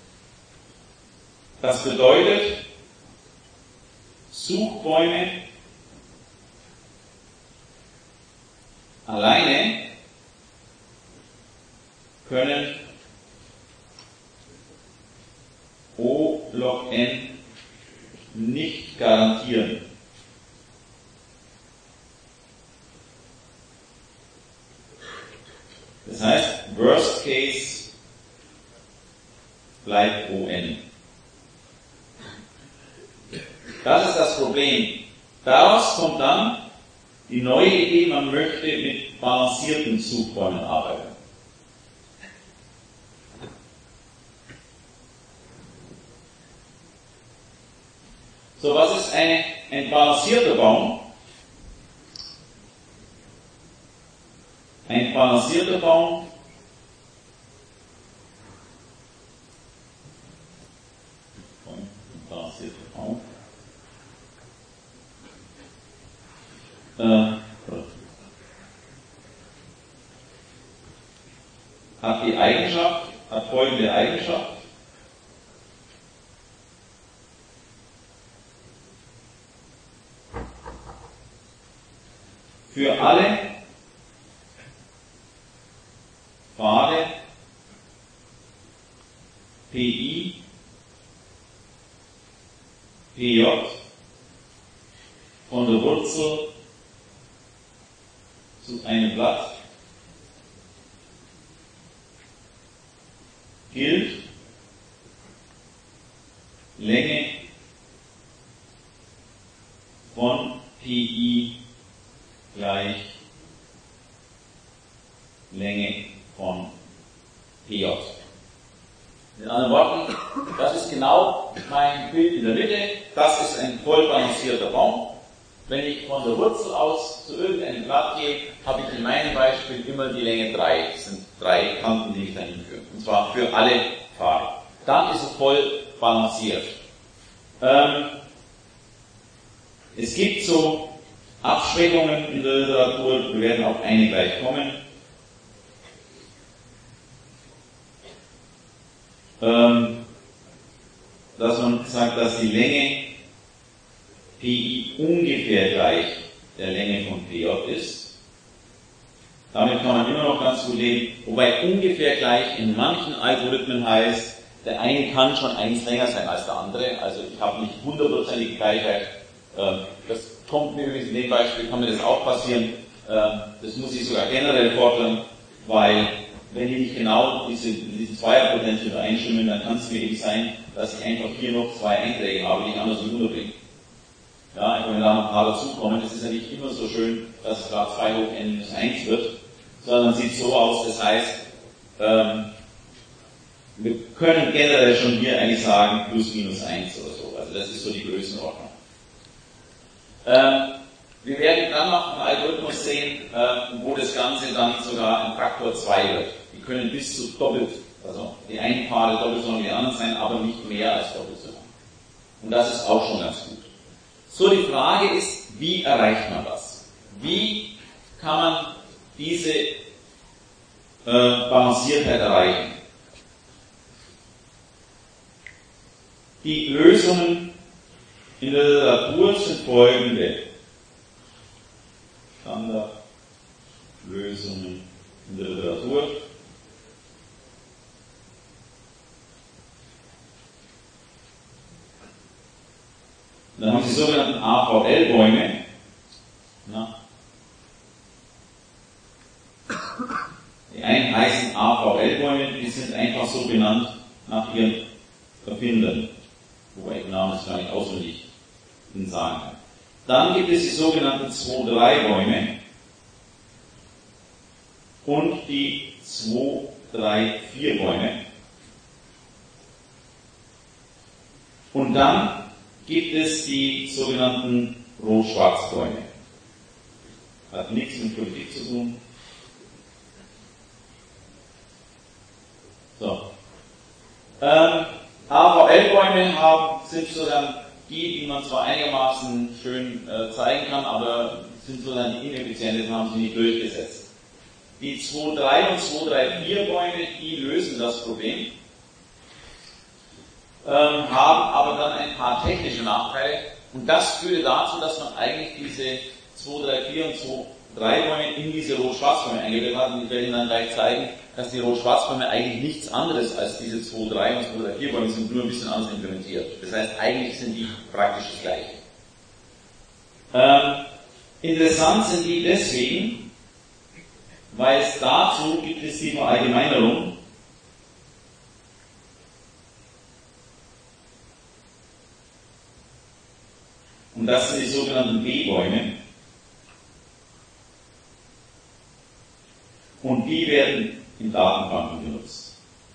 das bedeutet, Suchbäume alleine können O log n nicht garantieren. Das heißt, Worst Case bleibt O n. Das ist das Problem. Daraus kommt dann die neue Idee, man möchte mit balancierten Zugbäumen arbeiten. So, was ist eine, ein balancierter Baum? Ein balancierter Baum ein balancierter Baum äh, hat die Eigenschaft, hat folgende Eigenschaft. Für alle Pfade Pi, Pj von der Wurzel zu einem Blatt gilt Länge von Pi gleich Länge von Pj. In anderen Worten, das ist genau mein Bild in der Mitte. Das ist ein voll balancierter Baum. Wenn ich von der Wurzel aus zu irgendeinem Blatt gehe, habe ich in meinem Beispiel immer die Länge drei. Das sind drei Kanten, die ich da hinführe. Und zwar für alle Pfade. Dann ist es voll balanciert. Ähm, es gibt so Abschwächungen in der Literatur, wir werden auf eine gleich kommen. Ähm, dass man sagt, dass die Länge Pi ungefähr gleich der Länge von Pj ist. Damit kann man immer noch ganz gut leben, wobei ungefähr gleich in manchen Algorithmen heißt, der eine kann schon eins länger sein als der andere, also ich habe nicht hundertprozentige Gleichheit. Das kommt mir übrigens in dem Beispiel, kann mir das auch passieren, das muss ich sogar generell fordern, weil wenn die nicht genau diese, diese Zweierpotenz übereinstimmen, dann kann es mir eben sein, dass ich einfach hier noch zwei Einträge habe, die ich anders nicht unterbringe. Ja, wenn da noch ein paar dazukommen, es ist ja nicht immer so schön, dass es gerade zwei hoch n minus eins wird, sondern sieht so aus, das heißt, ähm, wir können generell schon hier eigentlich sagen, plus minus eins oder so, also das ist so die Größenordnung. Ähm, wir werden dann noch einen Algorithmus sehen, äh, wo das Ganze dann sogar ein Faktor zwei wird. Die können bis zu doppelt, also die einen Pfade doppelt so lang wie die anderen sein, aber nicht mehr als doppelt so lang. Und das ist auch schon ganz gut. So, die Frage ist, wie erreicht man das? Wie kann man diese äh, Balanciertheit erreichen? Die Lösungen in der Literatur sind folgende. Standardlösungen in der Literatur. Dann haben Sie die sogenannten A V L-Bäume. Die einen heißen A V L-Bäume, die sind einfach so benannt nach ihren Erfindern. Wobei ich den Namen das gar nicht auswendig sagen kann. Dann gibt es die sogenannten zwei drei Bäume und die zwei drei vier Bäume. Und dann gibt es die sogenannten Rot-Schwarz-Bäume. Hat nichts mit Politik zu tun. So. Ähm, A V L-Bäume haben, sind sozusagen die, die man zwar einigermaßen schön äh, zeigen kann, aber sind sozusagen die ineffizienten, haben sie nicht durchgesetzt. Die zwei drei und zwei drei vier Bäume, die lösen das Problem, ähm, haben aber dann ein paar technische Nachteile und das führte dazu, dass man eigentlich diese zwei drei vier und zwei drei Bäume in diese Rot-Schwarz-Bäume eingebettet hat. Und ich werde Ihnen dann gleich zeigen, dass die Rot-Schwarz-Bäume eigentlich nichts anderes als diese zwei, drei und zwei, drei, vier Bäume sind, nur ein bisschen anders implementiert. Das heißt, eigentlich sind die praktisch das Gleiche. Ähm, interessant sind die deswegen, weil es dazu gibt es die Verallgemeinerung. Und das sind die sogenannten B-Bäume. Und die werden in Datenbanken benutzt.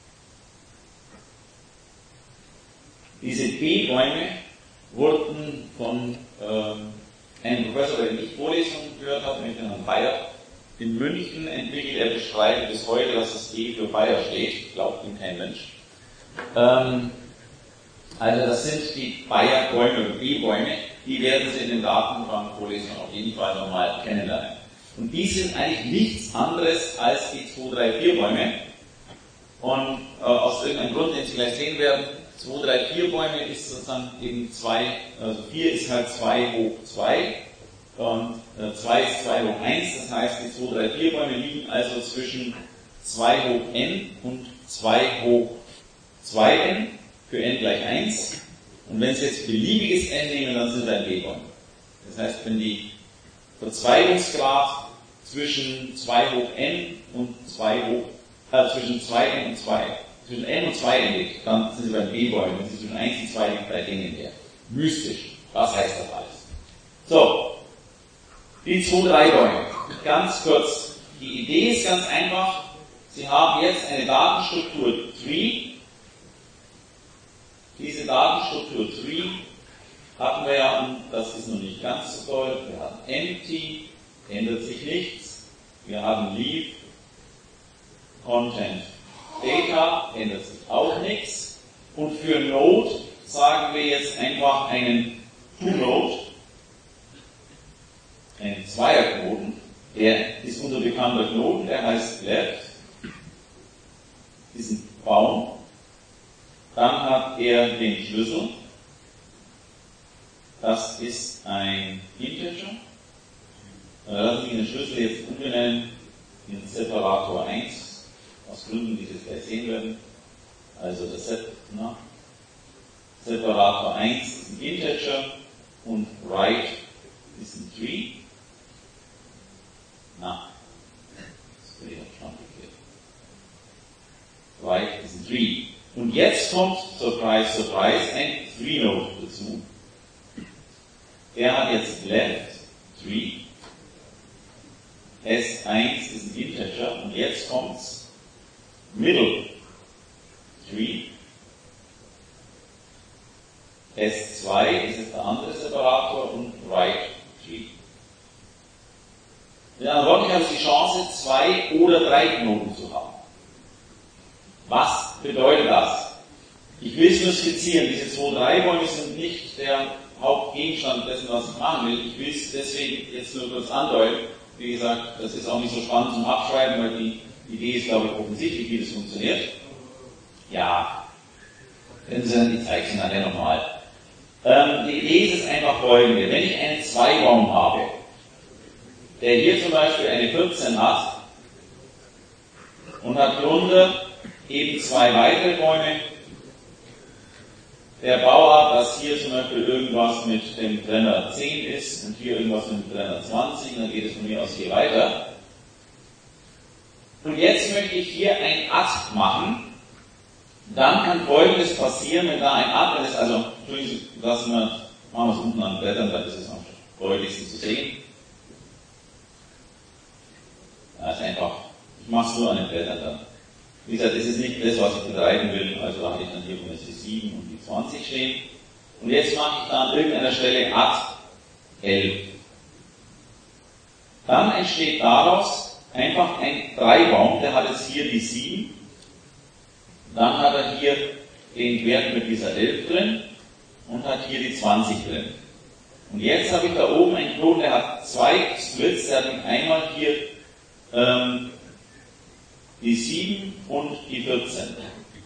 Diese B-Bäume wurden von ähm, einem Professor, der nicht Vorlesungen gehört hat, nämlich Herrn Bayer, in München entwickelt. Er beschreibt bis heute, dass das E für Bayer steht. Glaubt ihm kein Mensch. Ähm, also das sind die Bayer-Bäume oder B-Bäume. Die werden Sie in den Datenbank-Vorlesungen auf jeden Fall nochmal kennenlernen. Und die sind eigentlich nichts anderes als die zwei, drei, vier Bäume. Und äh, aus irgendeinem Grund, den Sie gleich sehen werden, zwei, drei, vier Bäume ist sozusagen eben zwei, also vier ist halt zwei hoch zwei und äh, zwei ist zwei hoch eins. Das heißt, die zwei, drei, vier Bäume liegen also zwischen zwei hoch n und zwei hoch zwei n für n gleich eins. Und wenn Sie jetzt beliebiges n nehmen, dann sind wir ein B-Bäume. Das heißt, wenn die Verzweigungsgrad zwischen zwei hoch n und zwei hoch, äh, zwischen zwei n und zwei, zwischen n und zwei n liegt, dann sind Sie beim B-Bäume. Wenn Sie zwischen eins und zwei liegt, bei denen her. Mystisch. Was heißt das alles? So. Die zwei, drei Bäume. Ganz kurz. Die Idee ist ganz einfach. Sie haben jetzt eine Datenstruktur Tree. Diese Datenstruktur Tree hatten wir ja, und das ist noch nicht ganz so toll, wir hatten Empty, ändert sich nichts, wir haben Leaf, Content, Data, ändert sich auch nichts, und für Node sagen wir jetzt einfach einen To-Node, einen Zweierknoten, der ist unser bekannter Knoten, der heißt Left, diesen Baum. Dann hat er den Schlüssel. Das ist ein Integer. Lassen Sie den Schlüssel jetzt umbenennen in Separator eins, aus Gründen, die Sie jetzt gleich sehen werden. Also das Set, na, Separator eins ist ein Integer und Write ist ein Tree. Na, das will ich noch schon geklärt. Write ist ein Tree. Und jetzt kommt, surprise, surprise, ein Three-Node dazu. Der hat jetzt Left, Tree, S eins ist ein Integer, und jetzt kommt's Middle, Tree, S zwei ist jetzt der andere Separator und Right, Tree. Mit anderen Worten, ich habe die Chance, zwei oder drei Knoten zu haben. Was bedeutet das? Ich will es nur skizzieren. Diese zwei, drei Bäume sind nicht der Hauptgegenstand dessen, was ich machen will. Ich will es deswegen jetzt nur kurz andeuten. Wie gesagt, das ist auch nicht so spannend zum Abschreiben, weil die Idee ist, glaube ich, offensichtlich, wie das funktioniert. Ja, können Sie, ich zeige es Ihnen nachher nochmal. Ähm, die Idee ist es einfach folgende. Wenn ich einen Zweibaum habe, der hier zum Beispiel eine vierzehn hat und hat drunter eben zwei weitere Bäume. Der Bauart, dass hier zum Beispiel irgendwas mit dem Trenner zehn ist und hier irgendwas mit dem Trenner zwanzig, dann geht es von mir aus hier weiter. Und jetzt möchte ich hier ein Add machen. Dann kann Folgendes passieren, wenn da ein Add ist, also, Entschuldigung, lassen wir, machen wir es unten an Blättern, da ist es am deutlichsten zu sehen. Das ist einfach, ich mache es nur an den Blättern dann. Wie gesagt, das ist nicht das, was ich betreiben will, also da habe ich dann hier von der C sieben und die zwanzig stehen. Und jetzt mache ich da an irgendeiner Stelle Add elf. Dann entsteht daraus einfach ein Dreibaum, der hat jetzt hier die sieben, dann hat er hier den Wert mit dieser elf drin und hat hier die zwanzig drin. Und jetzt habe ich da oben einen Knoten, der hat zwei Splits, der hat einmal hier ähm, die sieben und die vierzehn.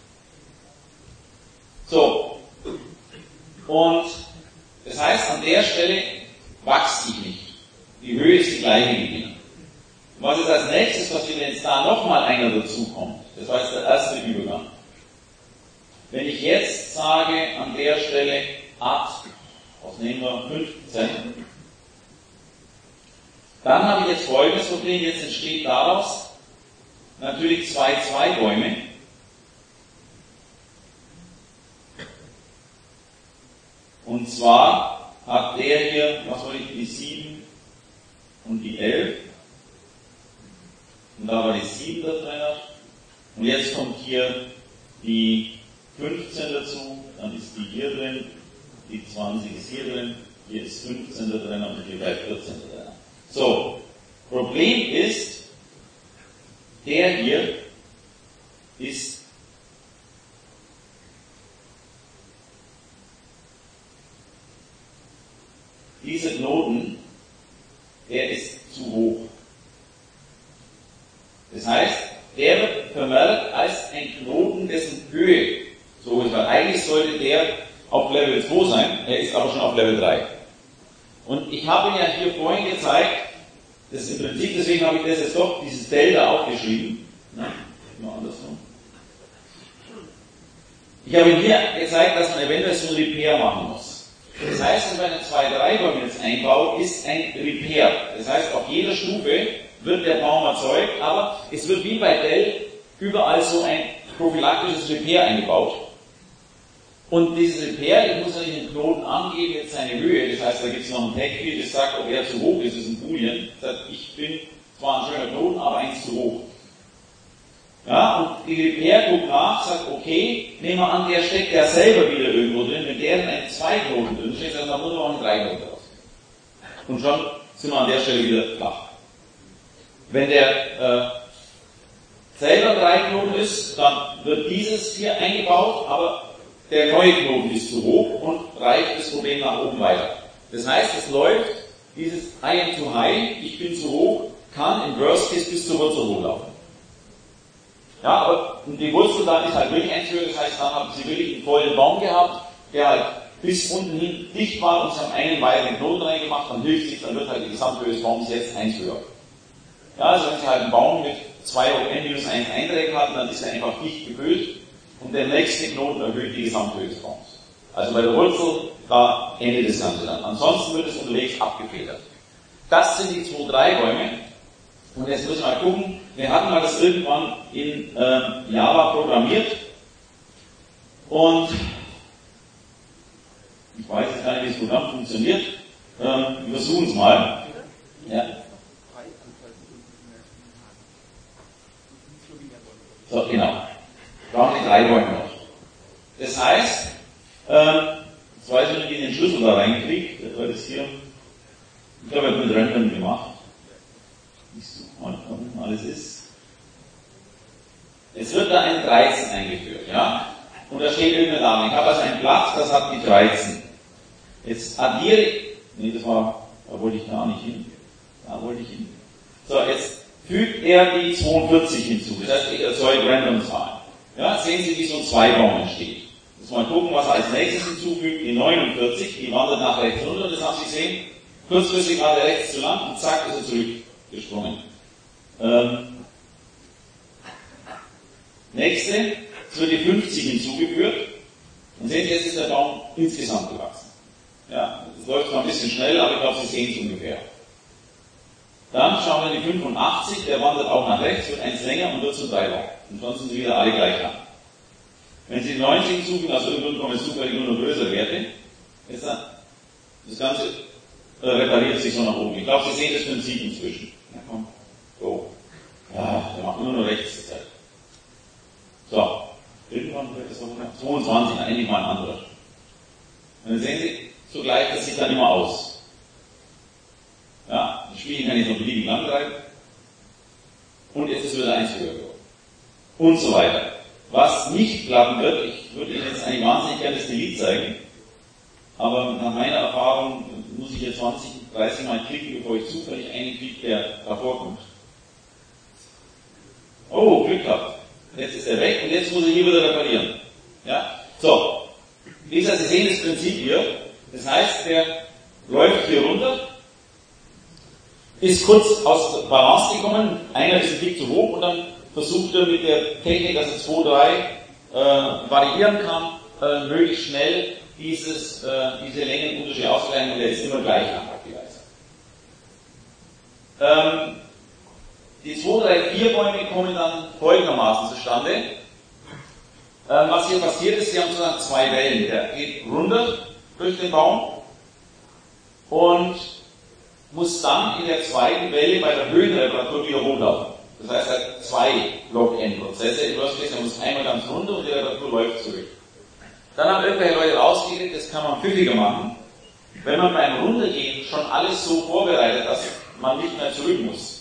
So. Und das heißt, an der Stelle wachse ich nicht. Die Höhe ist die gleiche geblieben. Und was jetzt als nächstes passiert, wenn jetzt da nochmal einer dazukommt, das war jetzt der erste Übergang. Wenn ich jetzt sage, an der Stelle Ad, was nehmen wir, fünfzehn, dann habe ich jetzt folgendes Problem, jetzt entsteht daraus natürlich zwei Zweibäume. Und zwar hat der hier, was soll ich, die sieben und die elf. Und da war die sieben da drin. Und jetzt kommt hier die fünfzehn dazu, dann ist die hier drin, die zwanzig ist hier drin, hier ist fünfzehn da drin und hier bleibt vierzehn da drin. So, Problem ist, der hier ist dieser Knoten, der ist zu hoch. Das heißt, der wird vermerkt als ein Knoten, dessen Höhe so ist, weil eigentlich sollte der auf Level zwei sein, er ist aber schon auf Level drei. Und ich habe Ihnen ja hier vorhin gezeigt, das ist im Prinzip, deswegen habe ich das jetzt doch, dieses Delta aufgeschrieben. Nein, mal andersrum. Ich habe Ihnen hier gezeigt, dass man eventuell so ein Repair machen muss. Das heißt, wenn man einen zwei drei Baum jetzt einbaut, ist ein Repair. Das heißt, auf jeder Stufe wird der Baum erzeugt, aber es wird wie bei Dell überall so ein prophylaktisches Repair eingebaut. Und dieses Repair, ich muss natürlich den Knoten angeben, jetzt seine Höhe, das heißt, da gibt es noch ein Tag-Field, das sagt, ob er zu hoch ist, das ist ein Boolean. Das heißt, ich bin zwar ein schöner Knoten, aber eins zu hoch. Ja, und die Repair guckt nach, sagt, okay, nehmen wir an, der steckt ja selber wieder irgendwo drin, wenn der in einem zwei Knoten drin steht, dann haben wir nur noch einen drei Knoten draus. Und schon sind wir an der Stelle wieder flach. Wenn der äh, selber drei Knoten ist, dann wird dieses hier eingebaut, aber der neue Knoten ist zu hoch und reicht das Problem nach oben weiter. Das heißt, es läuft dieses I am too high, ich bin zu hoch, kann im Worst Case bis zur Wurzel hochlaufen. Ja, aber die Wurzel dann ist halt wirklich Endhöhe, das heißt, dann haben sie wirklich einen vollen Baum gehabt, der halt bis unten hin dicht war und sie haben einen weiteren Knoten reingemacht, dann hilft sich, dann wird halt die Gesamthöhe des Baums jetzt eins höher. Ja, also wenn sie halt einen Baum mit zwei auf n minus eins Einträgen hatten, dann ist er einfach dicht gefüllt und der nächste Knoten erhöht die Gesamthöhe des Baums. Also bei der Wurzel, da endet das Ganze dann. Ansonsten wird es unterwegs abgefedert. Das sind die zwei drei Bäume. Und jetzt müssen wir mal gucken, wir hatten mal das irgendwann in äh, Java programmiert und ich weiß jetzt gar nicht, wie es gut funktioniert. Ähm, wir versuchen es mal. Ja. So, genau. Brauchen die drei Bäume noch. Das heißt, ähm, jetzt weiß ich nicht, wie ich den Schlüssel da reinkriege. Das war das hier. Ich glaube, ich habe mit Random gemacht. Ich suche mal, was unten alles ist. Es wird da ein dreizehn eingeführt, ja? Und da steht irgendein Name. Ich habe also ein Blatt, das hat die dreizehn. Jetzt addiere ich, nee, das war, da wollte ich gar nicht hin. Da wollte ich hin. So, jetzt fügt er die zweiundvierzig hinzu. Das heißt, ich erzeuge Random-Zahlen. Ja, sehen Sie, wie so ein Zweibaum entsteht. Jetzt mal gucken, was er als nächstes hinzufügt. Die neunundvierzig, die wandert nach rechts runter, das haben Sie gesehen. Kurzfristig war der rechts zu lang und zack, ist er zurückgesprungen. Ähm, nächste, es wird die fünfzig hinzugeführt. Und sehen Sie, jetzt ist der Baum insgesamt gewachsen. Ja, das läuft zwar ein bisschen schnell, aber ich glaube, Sie sehen es ungefähr. Dann schauen wir die fünfundachtzig, der wandert auch nach rechts, wird eins länger und wird zum Dreibaum. Und sonst sind sie wieder alle gleich lang. Wenn Sie die neunzig hinzufügen, also irgendwann kommen jetzt zufällig nur noch größere Werte, ist dann das Ganze äh, repariert sich so nach oben. Ich glaube, Sie sehen das Prinzip inzwischen. Ja, komm. So. Ja, der macht nur noch rechts zur Zeit. So. Irgendwann wird es noch zweiundzwanzig, eigentlich mal ein anderer. Und dann sehen Sie, so gleicht das sich dann immer aus. Ja, das Spiel kann ich noch beliebig lang treiben. Und jetzt ist wieder eins höher geworden. Und so weiter. Was nicht klappen wird, ich würde Ihnen jetzt eigentlich wahnsinnig gerne das Delete zeigen, aber nach meiner Erfahrung muss ich jetzt zwanzig, dreißig Mal klicken, bevor ich zufällig einen kriege, der davor kommt. Oh, Glück gehabt. Jetzt ist er weg und jetzt muss er hier wieder reparieren. Ja? So. Wie gesagt, Sie sehen das Prinzip hier. Das heißt, der läuft hier runter ist kurz aus der Balance gekommen, einer ist ein Tick zu hoch und dann versucht er mit der Technik, dass er zwei, drei äh, variieren kann, äh, möglichst schnell dieses, äh, diese Längenunterschiede auszugleichen und der ist immer gleich lang auf die Weise. Ähm, die zwei, drei, vier Bäume kommen dann folgendermaßen zustande. Ähm, was hier passiert ist, sie haben sozusagen zwei Wellen. Der geht runter durch den Baum und muss dann in der zweiten Welle bei der Höhenreparatur wieder hochlaufen. Das heißt, er hat zwei Log-N-Prozesse. Im Worst Case, er muss einmal ganz runter und die Reparatur läuft zurück. Dann haben irgendwelche Leute rausgekriegt, das kann man pfiffiger machen, wenn man beim Runtergehen schon alles so vorbereitet, dass man nicht mehr zurück muss.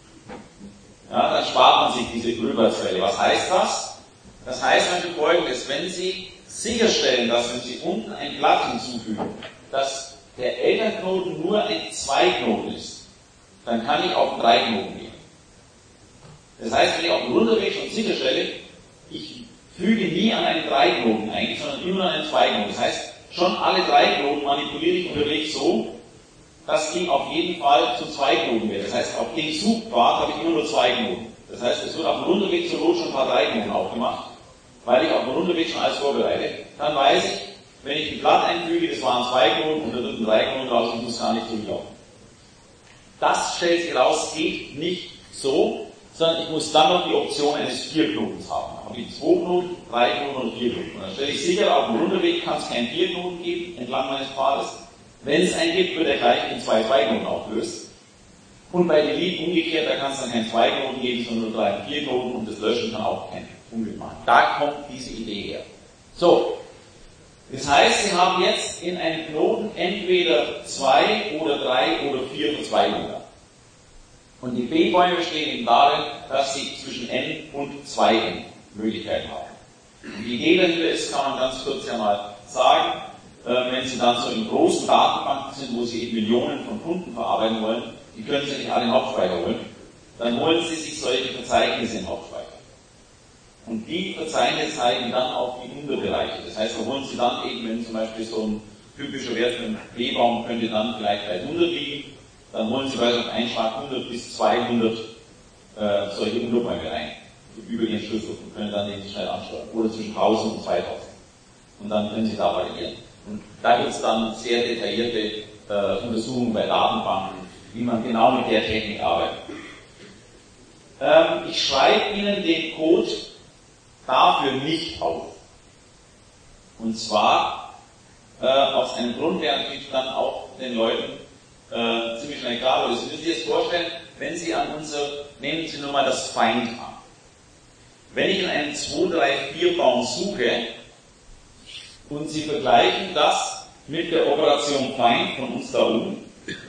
Ja, dann spart man sich diese Rückwärtswelle. Was heißt das? Das heißt natürlich Folgendes: Wenn Sie sicherstellen, dass wenn Sie unten ein Blatt hinzufügen, dass der Elternknoten nur ein Zweiknoten ist, dann kann ich auf einen Dreiknoten gehen. Das heißt, wenn ich auf dem Runterweg schon sicherstelle, ich füge nie an einen Dreiknoten ein, sondern immer an einen Zweiknoten. Das heißt, schon alle Dreiknoten manipuliere ich unterwegs so, dass die auf jeden Fall zu Zweiknoten werden. Das heißt, auf dem Zugpfad habe ich immer nur zwei Knoten. Das heißt, es wird auf dem Runterweg zur Not schon ein paar Dreiknoten aufgemacht, weil ich auf dem Runterweg schon alles vorbereite. Dann weiß ich, wenn ich die Blatt einfüge, das waren zwei Knoten und da wird ein Dreiknoten raus und ich muss gar nicht durchlaufen. Das stellt sich raus, geht nicht so, sondern ich muss dann noch die Option eines Vierknotens haben. Dann habe ich zwei Knoten, drei Knoten und vier Knoten. Und dann stelle ich sicher, auf dem Runterweg kann es keinen Vierknoten geben, entlang meines Pfades. Wenn es einen gibt, wird er gleich in zwei Zweiknoten aufgelöst. Und bei Delete umgekehrt, da kann es dann keinen Zweiknoten geben, sondern nur drei und vier Knoten und das Löschen kann auch kein Unglück machen. Da kommt diese Idee her. So. Das heißt, Sie haben jetzt in einem Knoten entweder zwei oder drei oder vier Verzweigungen. Und die B-Bäume bestehen eben darin, dass sie zwischen n und zwei n Möglichkeiten haben. Die Idee dahinter ist, kann man ganz kurz ja mal sagen, äh, wenn Sie dann so in großen Datenbanken sind, wo Sie eben Millionen von Kunden verarbeiten wollen, die können Sie nicht alle in den Hauptspeicher holen, dann holen Sie sich solche Verzeichnisse in den Hauptspeicher. Und die Verzeichnisse zeigen dann auch die Unterbereiche. Das heißt, da holen Sie dann eben, wenn zum Beispiel so ein typischer Wert für einen B-Baum könnte dann vielleicht bei hundert liegen, dann holen Sie bei so einem Einschlag hundert bis zweihundert äh, solche Unterbäume rein, über Ihren Schlüssel und können dann den schnell ansteuern. Oder zwischen tausend und zweitausend. Und dann können Sie da variieren. Und da gibt es dann sehr detaillierte äh, Untersuchungen bei Datenbanken, wie man genau mit der Technik arbeitet. Ähm, ich schreibe Ihnen den Code dafür nicht auf. Und zwar äh, aus einem Grund, der natürlich dann auch den Leuten äh, ziemlich schnell klar wird. Sie müssen sich das vorstellen, wenn Sie an unser, nehmen Sie nur mal das Find an. Wenn ich in einem zwei, drei, vier Baum suche und Sie vergleichen das mit der Operation Find von uns da oben,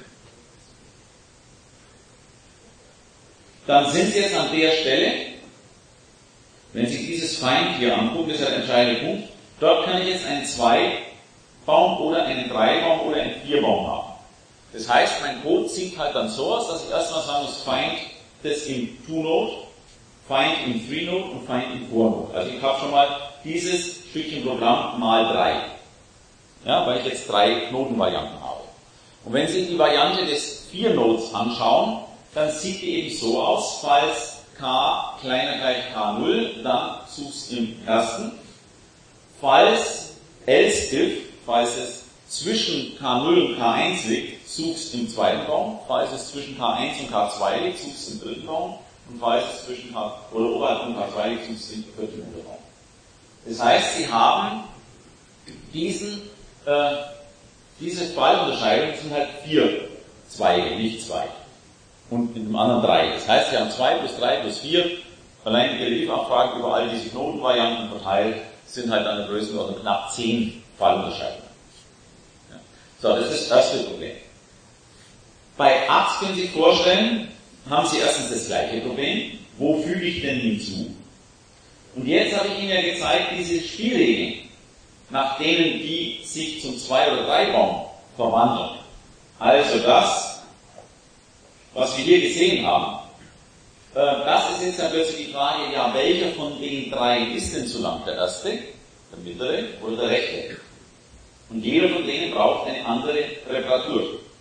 dann sind Sie jetzt an der Stelle, wenn Sie dieses Find hier angucken, das ist ja der entscheidende Punkt, dort kann ich jetzt einen zwei Baum oder einen drei Baum oder einen vier Baum haben. Das heißt, mein Code sieht halt dann so aus, dass ich erstmal sagen muss, Find das in two Node, Find in three Node und Find in four Node. Also ich habe schon mal dieses Stückchen Programm mal drei. Ja, weil ich jetzt drei Knotenvarianten habe. Und wenn Sie die Variante des vier Nodes anschauen, dann sieht die eben so aus, falls k kleiner gleich k null, dann suchst du im ersten. Falls else if, falls es zwischen k null und k eins liegt, suchst du im zweiten Baum. Falls es zwischen k eins und k zwei liegt, suchst du im dritten Baum. Und falls es zwischen K oder oberhalb von k zwei liegt, suchst du im vierten Unterbaum. Das heißt, Sie haben diesen, äh, diese Spaltunterscheidung sind halt vier Zweige, nicht zwei. Und in dem anderen drei. Das heißt, wir haben zwei plus drei plus vier, allein die Tarifabfragen über all diese Knotenvarianten verteilt, sind halt an der Größenordnung knapp zehn Fallunterscheidungen. Ja. So, das ist das erste Problem. Bei A T S können Sie sich vorstellen, haben Sie erstens das gleiche Problem. Wo füge ich denn hinzu? Und jetzt habe ich Ihnen ja gezeigt, diese Spielregeln, nach denen die sich zum zwei oder drei Baum verwandeln. Also das, was wir hier gesehen haben, äh, das ist jetzt dann plötzlich die Frage, ja, welcher von den drei ist denn zu lang? Der erste, der mittlere oder der rechte? Und jeder von denen braucht eine andere Reparatur.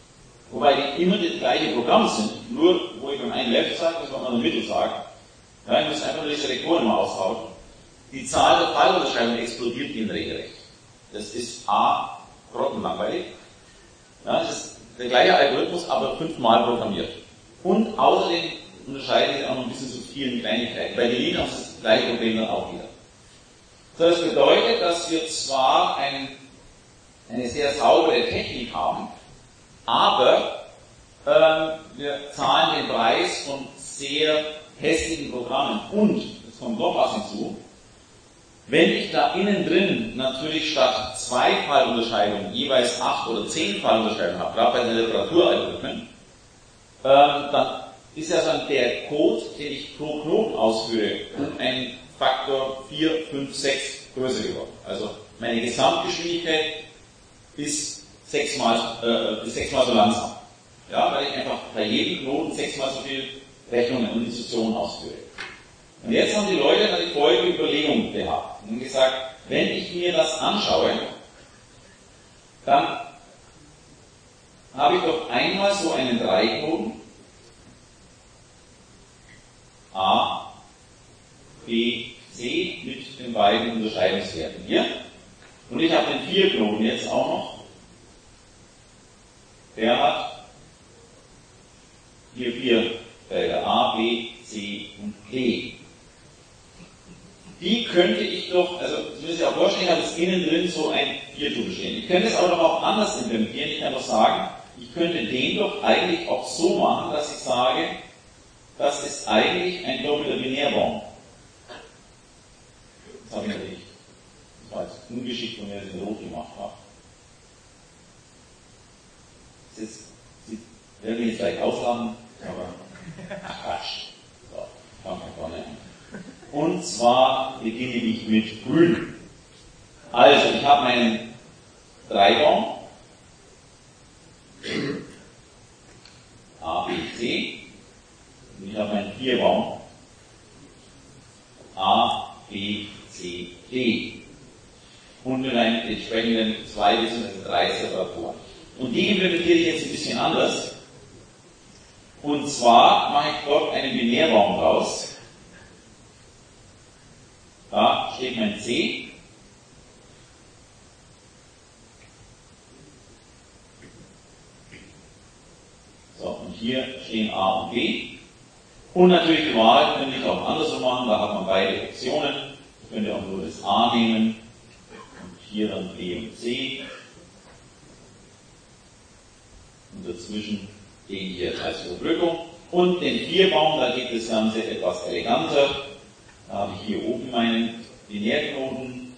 wobei die immer das gleiche Programm sind, nur wo ich beim einen Left sage, das man in der Mitte sagt. Ja, ich muss einfach nur die Selektoren mal austauschen. Die Zahl der Fallunterscheidungen explodiert in regelrecht. Das ist A, grottenlangweilig. Ja, das ist der gleiche Algorithmus, aber fünfmal programmiert. Und außerdem unterscheidet sich auch noch ein bisschen zu vielen Kleinigkeiten. Bei Delete haben sie das gleiche Problem dann auch wieder. So, das bedeutet, dass wir zwar ein, eine sehr saubere Technik haben, aber ähm, wir zahlen den Preis von sehr hässlichen Programmen. Und, es kommt noch was hinzu, wenn ich da innen drin natürlich statt zwei Fallunterscheidungen jeweils acht oder zehn Fallunterscheidungen habe, gerade bei den Literaturalgorithmen, ähm, dann ist ja dann der Code, den ich pro Knoten ausführe, um einen Faktor vier, fünf, sechs größer geworden. Also meine Gesamtgeschwindigkeit ist sechsmal, äh, ist sechsmal so langsam. Ja, weil ich einfach bei jedem Knoten sechsmal so viel Rechnungen und Instruktionen ausführe. Und jetzt haben die Leute dann die folgende Überlegung gehabt und gesagt, wenn ich mir das anschaue, dann habe ich doch einmal so einen Dreiknoten A, B, C mit den beiden Unterscheidungswerten hier. Und ich habe den Vierknoten jetzt auch noch. Der hat hier vier Felder A, B, C und D. Die könnte ich doch, also Sie müssen sich auch vorstellen, ich habe jetzt innen drin so ein Viertel stehen. Ich könnte es aber doch auch anders implementieren. Ich kann doch sagen, ich könnte den doch eigentlich auch so machen, dass ich sage, das ist eigentlich ein doppelter Binärbaum. Das habe ich natürlich, das war jetzt ungeschickt, wenn ich das in Rot gemacht habe. Das ist, Sie werden jetzt gleich ausladen, aber Quatsch. So, fangen wir vorne an. Und zwar beginne ich mit Grün. Also, ich habe meinen Dreibaum A, B, C und ich habe meinen Vierbaum A, B, C, D und mit einem entsprechenden zwei bzw. drei Separatoren. Und die implementiere ich jetzt ein bisschen anders. Und zwar mache ich dort einen Binärbaum draus. Da steht mein C. So, und hier stehen A und B. Und natürlich die Wahl könnte ich auch andersrum machen, da hat man beide Optionen. Ich könnte auch nur das A nehmen und hier dann B und C. Und dazwischen den hier als Überbrückung. Und den Vierbaum, da geht das Ganze etwas eleganter. Da habe ich hier oben meinen Binärknoten.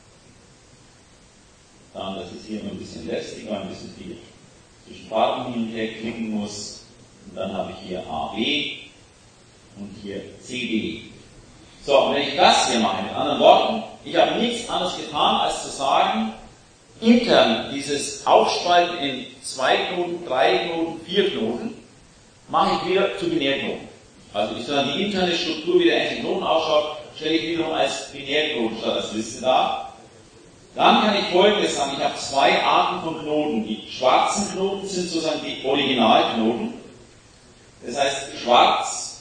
Dann, das ist hier immer ein bisschen lästig, weil ein bisschen viel zwischen Farben hin und her klicken muss. Und dann habe ich hier A B und hier C D. So, und wenn ich das hier mache, mit anderen Worten, ich habe nichts anderes getan, als zu sagen, intern dieses Aufspalten in zwei Knoten, drei Knoten, vier Knoten, mache ich wieder zu Binärknoten. Also ich soll die interne Struktur, wie der einzelne Knoten ausschaut, stelle ich wiederum als Binärknoten statt als Liste dar. Dann kann ich Folgendes sagen, ich habe zwei Arten von Knoten. Die schwarzen Knoten sind sozusagen die Originalknoten. Das heißt, schwarz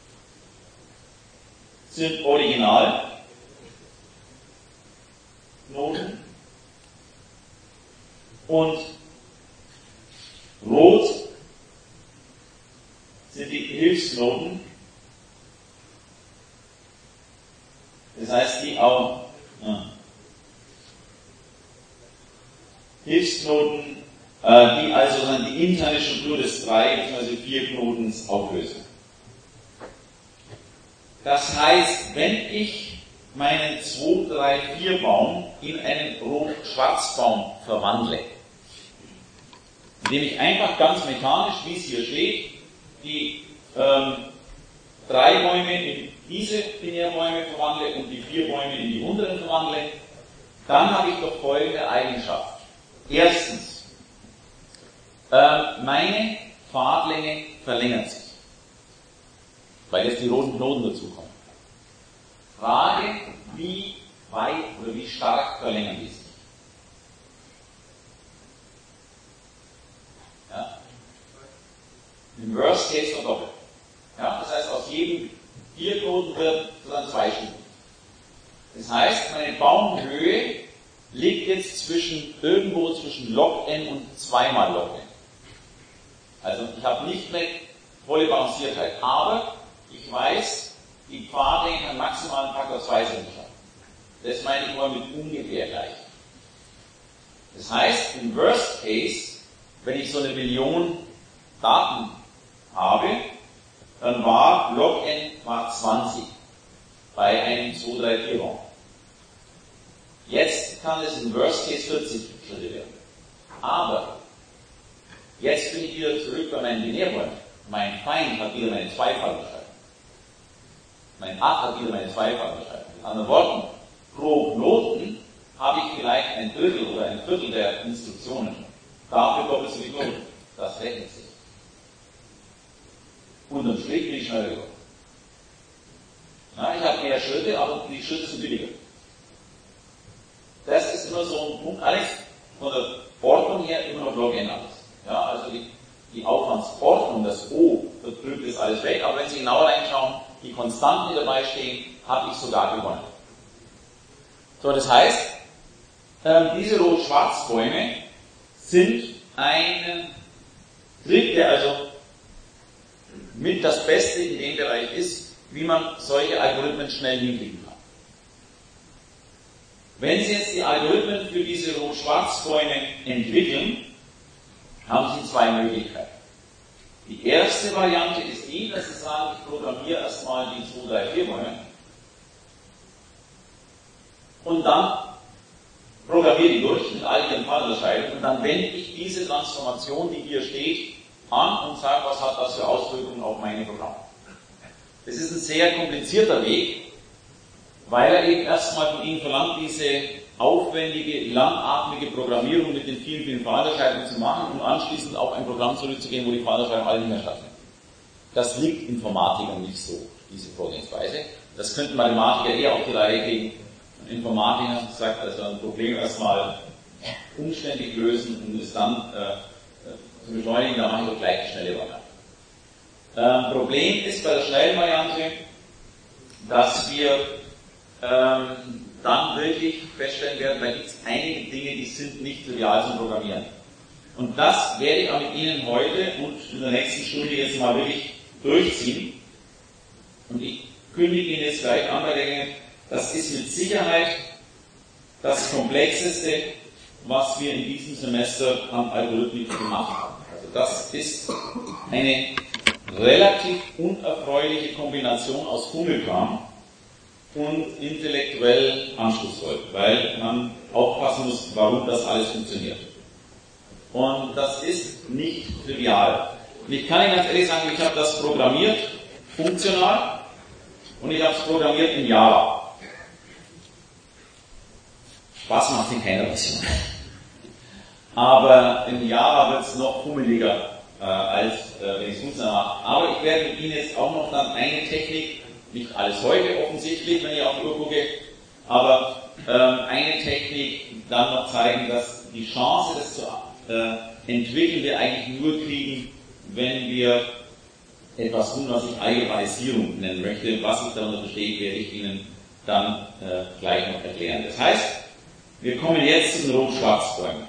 sind Originalknoten. Und rot sind die Hilfsknoten. Das heißt, die auch ja, Hilfsknoten, äh, die also dann die interne Struktur des drei bzw. vier Knotens auflösen. Das heißt, wenn ich meinen zwei, drei, vier Baum in einen Rot-Schwarz-Baum verwandle, indem ich einfach ganz mechanisch, wie es hier steht, die ähm, drei Bäume in diese Binärbäume verwandle und die vier Bäume in die unteren verwandle, dann habe ich doch folgende Eigenschaft. Erstens, äh, meine Pfadlänge verlängert sich, weil jetzt die roten Knoten dazukommen. Frage, wie weit oder wie stark verlängern die sich? Ja? Im Worst Case verdoppelt. Ja, das heißt, aus jedem vier-Knoten wird dann zwei Stufen. Das heißt, meine Baumhöhe liegt jetzt zwischen, irgendwo zwischen log n und zweimal log n. Also ich habe nicht mehr volle Balanciertheit, aber ich weiß, die Pfade kann maximal einen Faktor zwei sind. Das meine ich mal mit ungefähr gleich. Das heißt, im Worst Case, wenn ich so eine Million Daten habe, dann war log n war zwanzig bei einem zwei, drei, vier Raum. Jetzt kann es im Worst Case vierzig Schritte werden. Aber jetzt bin ich wieder zurück bei meinen Binärbäumen. Mein Feind hat wieder meine Zweifachbeschreibung. Mein acht hat wieder meine Zweifachbeschreibung. Mit anderen Worten, pro Knoten habe ich vielleicht ein Drittel oder ein Viertel der Instruktionen. Dafür doppelt so die Knoten. Das rechnet sich. Unterm Strich bin ich schneller geworden. Ja, ich habe mehr Schritte, aber die Schritte sind billiger. Das ist immer so ein Punkt, alles von der Ordnung her immer noch log n alles. Ja, also die, die Aufwandsordnung, das O, das drückt das alles weg, aber wenn Sie genauer reinschauen, die Konstanten, die dabei stehen, habe ich sogar gewonnen. So, das heißt, ähm, diese Rot-Schwarz-Bäume sind ein Trick, der also mit das Beste in dem Bereich ist, wie man solche Algorithmen schnell hinkriegen kann. Wenn Sie jetzt die Algorithmen für diese Rot-Schwarz-Bäume entwickeln, haben Sie zwei Möglichkeiten. Die erste Variante ist die, dass Sie sagen, ich programmiere erstmal die zwei, drei, vier Bäume und dann programmiere die durch mit all ihren Fallunterscheidungen und dann wende ich diese Transformation, die hier steht, an und sage, was hat das für Auswirkungen auf meine Programme. Das ist ein sehr komplizierter Weg, weil er eben erstmal von Ihnen verlangt, diese aufwendige, langatmige Programmierung mit den vielen, vielen Fallunterscheidungen zu machen und anschließend auf ein Programm zurückzugehen, wo die Fallunterscheidungen alle nicht mehr stattfinden. Das liegt Informatikern nicht so, diese Vorgehensweise. Das könnten Mathematiker eher auf die Reihe kriegen. Ein Informatiker sagt also ein Problem erstmal umständlich lösen und es dann äh, zu beschleunigen, dann mache ich doch gleich die schnelle Variante. Ähm, Problem ist bei der schnellen Variante, dass wir ähm, dann wirklich feststellen werden, da gibt es einige Dinge, die sind nicht trivial zum Programmieren. Und das werde ich auch mit Ihnen heute und in der nächsten Stunde jetzt mal wirklich durchziehen. Und ich kündige Ihnen jetzt gleich an, weil ich denke, das ist mit Sicherheit das Komplexeste, was wir in diesem Semester an Algorithmik gemacht haben. Also das ist eine relativ unerfreuliche Kombination aus Fummelkram und intellektuell anspruchsvoll, weil man aufpassen muss, warum das alles funktioniert. Und das ist nicht trivial. Und ich kann Ihnen ganz ehrlich sagen, ich habe das programmiert, funktional, und ich habe es programmiert in Java. Spaß macht in keiner Version. Aber in Java wird es noch fummeliger, äh, als äh, wenn ich es funktional mache. Aber ich werde mit Ihnen jetzt auch noch dann eine Technik, nicht alles heute offensichtlich, wenn ich auf die Uhr gucke, aber ähm, eine Technik dann noch zeigen, dass die Chance, das zu äh, entwickeln, wir eigentlich nur kriegen, wenn wir etwas tun, was ich Algebraisierung nennen möchte. Was ich darunter verstehe, werde ich Ihnen dann äh, gleich noch erklären. Das heißt, wir kommen jetzt zu den Rot-Schwarz-Bäumen.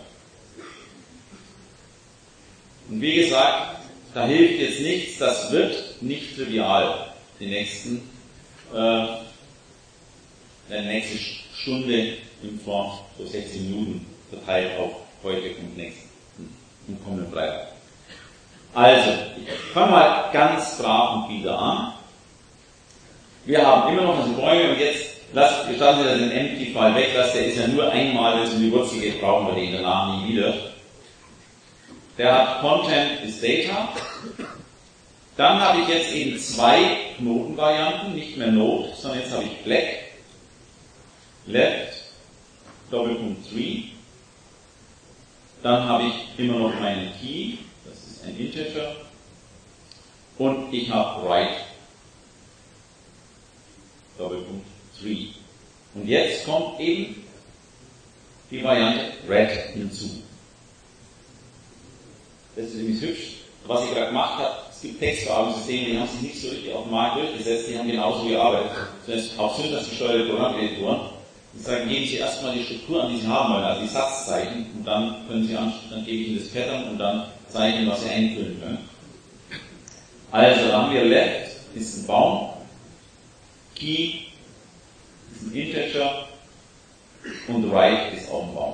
Und wie gesagt, da hilft jetzt nichts, das wird nicht trivial. Die nächsten, äh, die nächste Stunde in Form so sechzehn Minuten verteilt auf heute und nächsten und kommenden Freitag. Also, ich fange mal ganz brav und wieder an. Wir haben immer noch diese Bäume und jetzt lasst, starten Sie den Empty-File weg, das, der ist ja nur einmal, wenn es um die Wurzel geht, brauchen wir den danach nie wieder. Der hat Content is Data. Dann habe ich jetzt eben zwei Knotenvarianten, nicht mehr Node, sondern jetzt habe ich Black, Left, Doppelpunkt Tree. Dann habe ich immer noch meinen Key, das ist ein Integer. Und ich habe Right, Doppelpunkt Tree. Und jetzt kommt eben die Variante Red hinzu. Das ist nämlich hübsch. Was ich gerade gemacht habe, Es gibt Textverarbeitungssysteme, die haben sich nicht so richtig auf den Markt durchgesetzt, die haben genauso gearbeitet. Das heißt, auch syntaxgesteuerte Programmeditoren. Die sagen, geben Sie erstmal die Struktur an, die Sie haben wollen, also die Satzzeichen, und dann können Sie anschließend, dann gebe ich Ihnen das Pattern und dann zeige ich Ihnen, was Sie einfüllen können. Also, da haben wir left, ist ein Baum, key ist ein Integer und right ist auch ein Baum.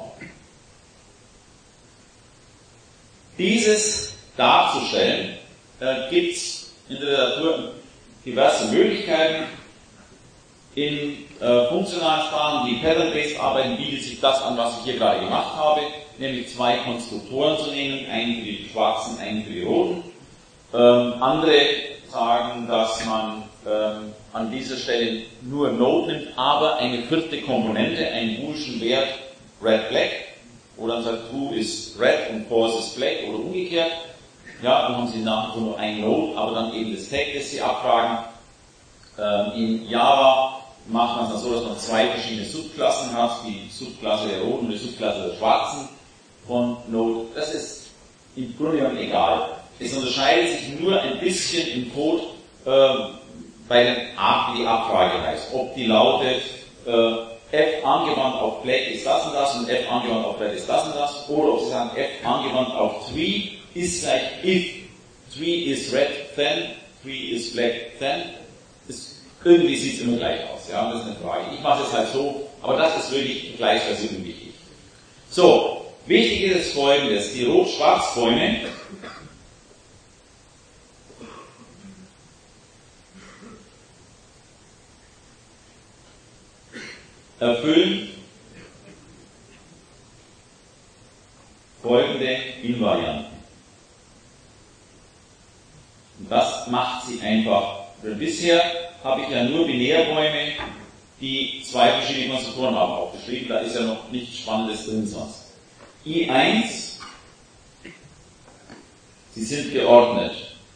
Dieses darzustellen, äh, gibt es in der Literatur diverse Möglichkeiten. In äh, funktionalen Sprachen, die Pattern-based arbeiten, bietet sich das an, was ich hier gerade gemacht habe, nämlich zwei Konstruktoren zu nehmen, einen für die schwarzen, einen für die roten. Ähm, andere sagen, dass man ähm, an dieser Stelle nur Node nimmt, aber eine vierte Komponente, einen boolschen Wert red-black, oder dann sagt true ist red und false ist black oder umgekehrt. Ja, dann haben Sie nach wie vor nur ein Node, aber dann eben das Tag, das Sie abfragen. Ähm, in Java macht man es dann so, dass man zwei verschiedene Subklassen hat, die Subklasse der roten und die Subklasse der schwarzen von Node. Das ist im Grunde genommen egal. Es unterscheidet sich nur ein bisschen im Code äh, bei den Art, wie die Abfrage heißt. Ob die lautet äh, f angewandt auf black ist das und das und f angewandt auf red ist das und das, oder ob sie sagen f angewandt auf three ist gleich if three is red then, three is black then. Das, irgendwie sieht es immer gleich aus. Ja? Das ist eine Frage. Ich mache es halt so, aber das ist wirklich vergleichsweise unwichtig. So, wichtig ist Folgendes. Die Rot-Schwarz-Bäume erfüllen folgende Invarianten. Und das macht sie einfach. Bisher habe ich ja nur Binärbäume, die zwei verschiedene Konstruktoren haben, aufgeschrieben. Da ist ja noch nichts Spannendes drin sonst. I eins, sie sind geordnet.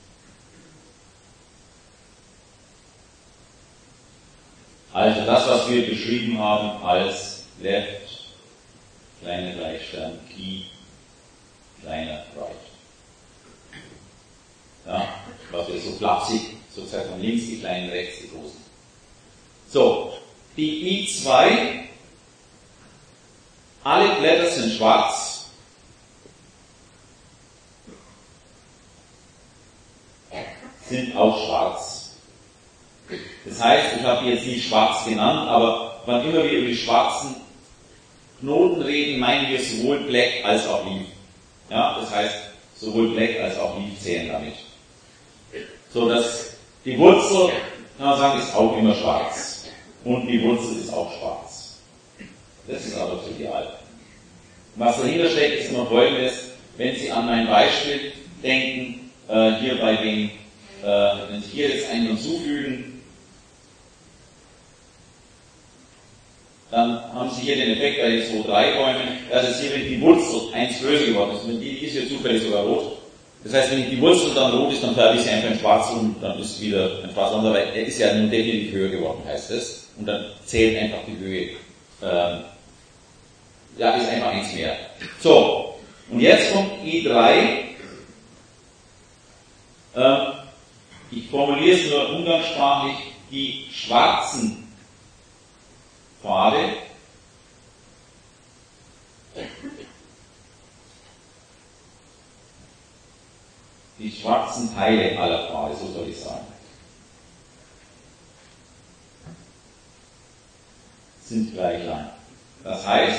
Also das, was wir beschrieben haben als left, kleiner Gleichstern, key, kleiner right. Ja, was wir so flapsig, sozusagen von links die kleinen, rechts die großen. So, die I zwei, alle Blätter sind schwarz. Sind auch schwarz. Das heißt, ich habe die jetzt nicht schwarz genannt, aber wann immer wir über die schwarzen Knoten reden, meinen wir sowohl Black als auch Leaf. Ja, das heißt, sowohl Black als auch Leaf zählen damit. So, dass die Wurzel, kann man sagen, ist auch immer schwarz. Und die Wurzel ist auch schwarz. Das ist aber trivial. Was dahinter steckt, ist immer Folgendes: Wenn Sie an mein Beispiel denken, äh, hier bei den, äh, wenn Sie hier jetzt einen hinzufügen, dann haben Sie hier den Effekt bei den zwei drei Bäumen, dass es hier, wenn die Wurzel eins größer geworden ist, und die ist hier zufällig sogar rot. Das heißt, wenn die Wurzel dann rot ist, dann färbe ich sie einfach in schwarz und dann ist wieder ein schwarz, aber er ist ja nun definitiv höher geworden, heißt es. Und dann zählt einfach die Höhe. Ähm, ja, ist einfach eins mehr. So, und jetzt kommt I drei. Ähm, ich formuliere es nur umgangssprachlich, die schwarzen Pfade die schwarzen Teile aller Pfade, so soll ich sagen, sind gleich lang. Das heißt,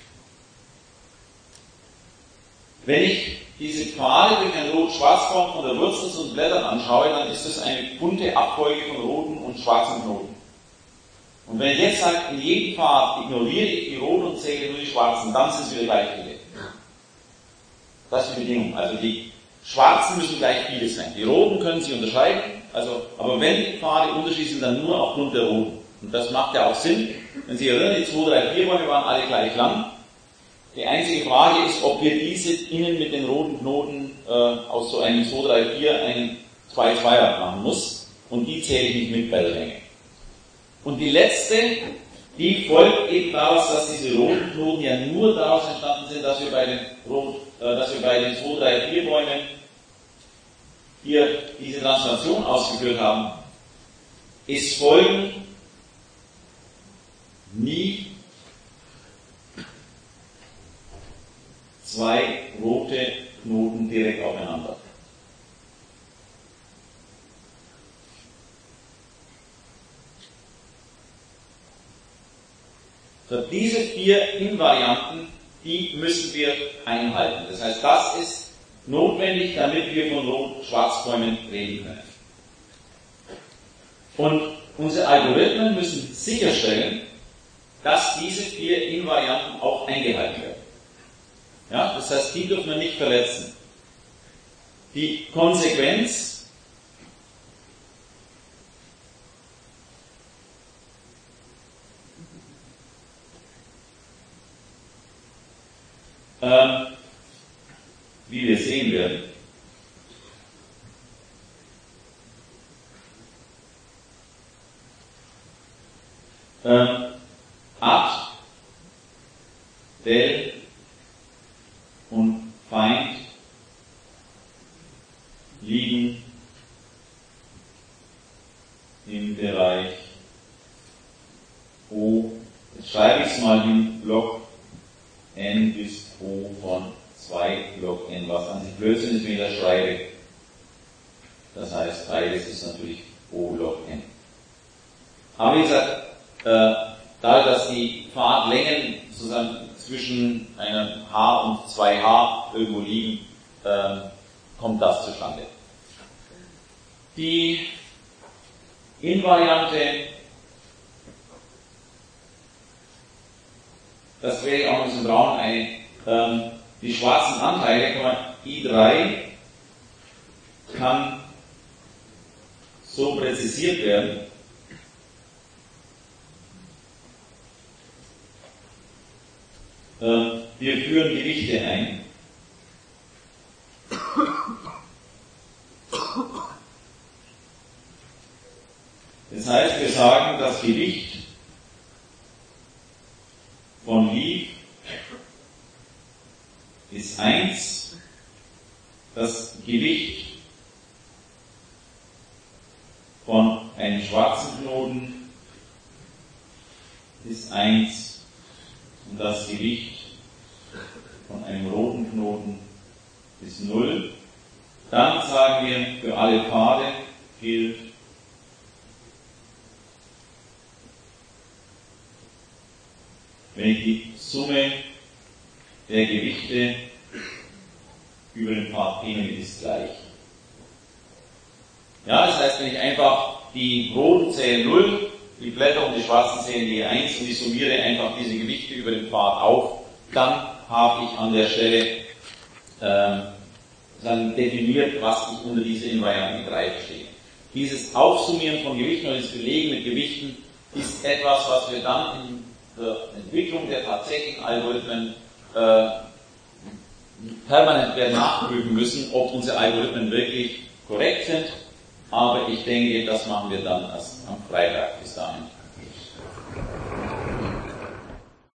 wenn ich diese Pfade durch einen Rot-Schwarz-Baum von der Wurzel und Blättern anschaue, dann ist das eine bunte Abfolge von roten und schwarzen Knoten. Und wenn ich jetzt sage, in jedem Pfad ignoriere ich die roten und zähle nur die schwarzen, dann sind es wieder gleich viele. Das ist die Bedingung. Also die schwarzen müssen gleich viele sein. Die roten können sich unterscheiden, also, aber wenn die Pfade unterschiedlich sind, dann nur aufgrund der roten. Und das macht ja auch Sinn. Wenn Sie erinnern, die zwei, drei, vier Bäume waren alle gleich lang. Die einzige Frage ist, ob wir diese innen mit den roten Knoten äh, aus so einem zwei, drei, vier einen zwei, zweier machen muss. Und die zähle ich nicht mit bei der Länge. Und die letzte, die folgt eben daraus, dass diese roten Knoten ja nur daraus entstanden sind, dass wir bei den, Rot, äh, dass wir bei den zwei, drei, vier Bäumen hier diese Transformation ausgeführt haben, es folgen nie zwei rote Knoten direkt aufeinander. So, diese vier Invarianten, die müssen wir einhalten. Das heißt, das ist notwendig, damit wir von Rot-Schwarz-Bäumen reden können. Und unsere Algorithmen müssen sicherstellen, dass diese vier Invarianten auch eingehalten werden. Ja, das heißt, die dürfen wir nicht verletzen. Die Konsequenz ähm, wie wir sehen werden, ähm, Ad, Del und Feind liegen im Bereich O. Jetzt schreibe ich es mal hin, Log n bis O von zwei Log n, was an sich Blödsinn ist, wenn ich das schreibe. Das heißt, beides ist natürlich O Log n. Aber wie gesagt, äh, da dass die Pfadlängen sozusagen zwischen einem H und zwei H irgendwo liegen, äh, kommt das zustande. Die Invariante, das wäre auch noch so braun, eine, ähm, die schwarzen Anteile, kann man, I drei kann so präzisiert werden, äh, wir führen Gewichte ein. Das heißt, wir sagen, das Gewicht von Lieb ist eins, das Gewicht von einem schwarzen Knoten ist eins und das Gewicht von einem roten Knoten ist null. Dann sagen wir, für alle Pfade gilt wenn ich die Summe der Gewichte über den Pfad P nehme, ist gleich. Ja, das heißt, wenn ich einfach die roten zählen null, die Blätter und die schwarzen zählen je eins und ich summiere einfach diese Gewichte über den Pfad auf, dann habe ich an der Stelle ähm, dann definiert, was ich unter diese Invarianten drei verstehe. Dieses Aufsummieren von Gewichten oder das Belegen mit Gewichten ist etwas, was wir dann in der Entwicklung der tatsächlichen Algorithmen äh, permanent werden nachprüfen müssen, ob unsere Algorithmen wirklich korrekt sind. Aber ich denke, das machen wir dann erst am Freitag. Bis dahin.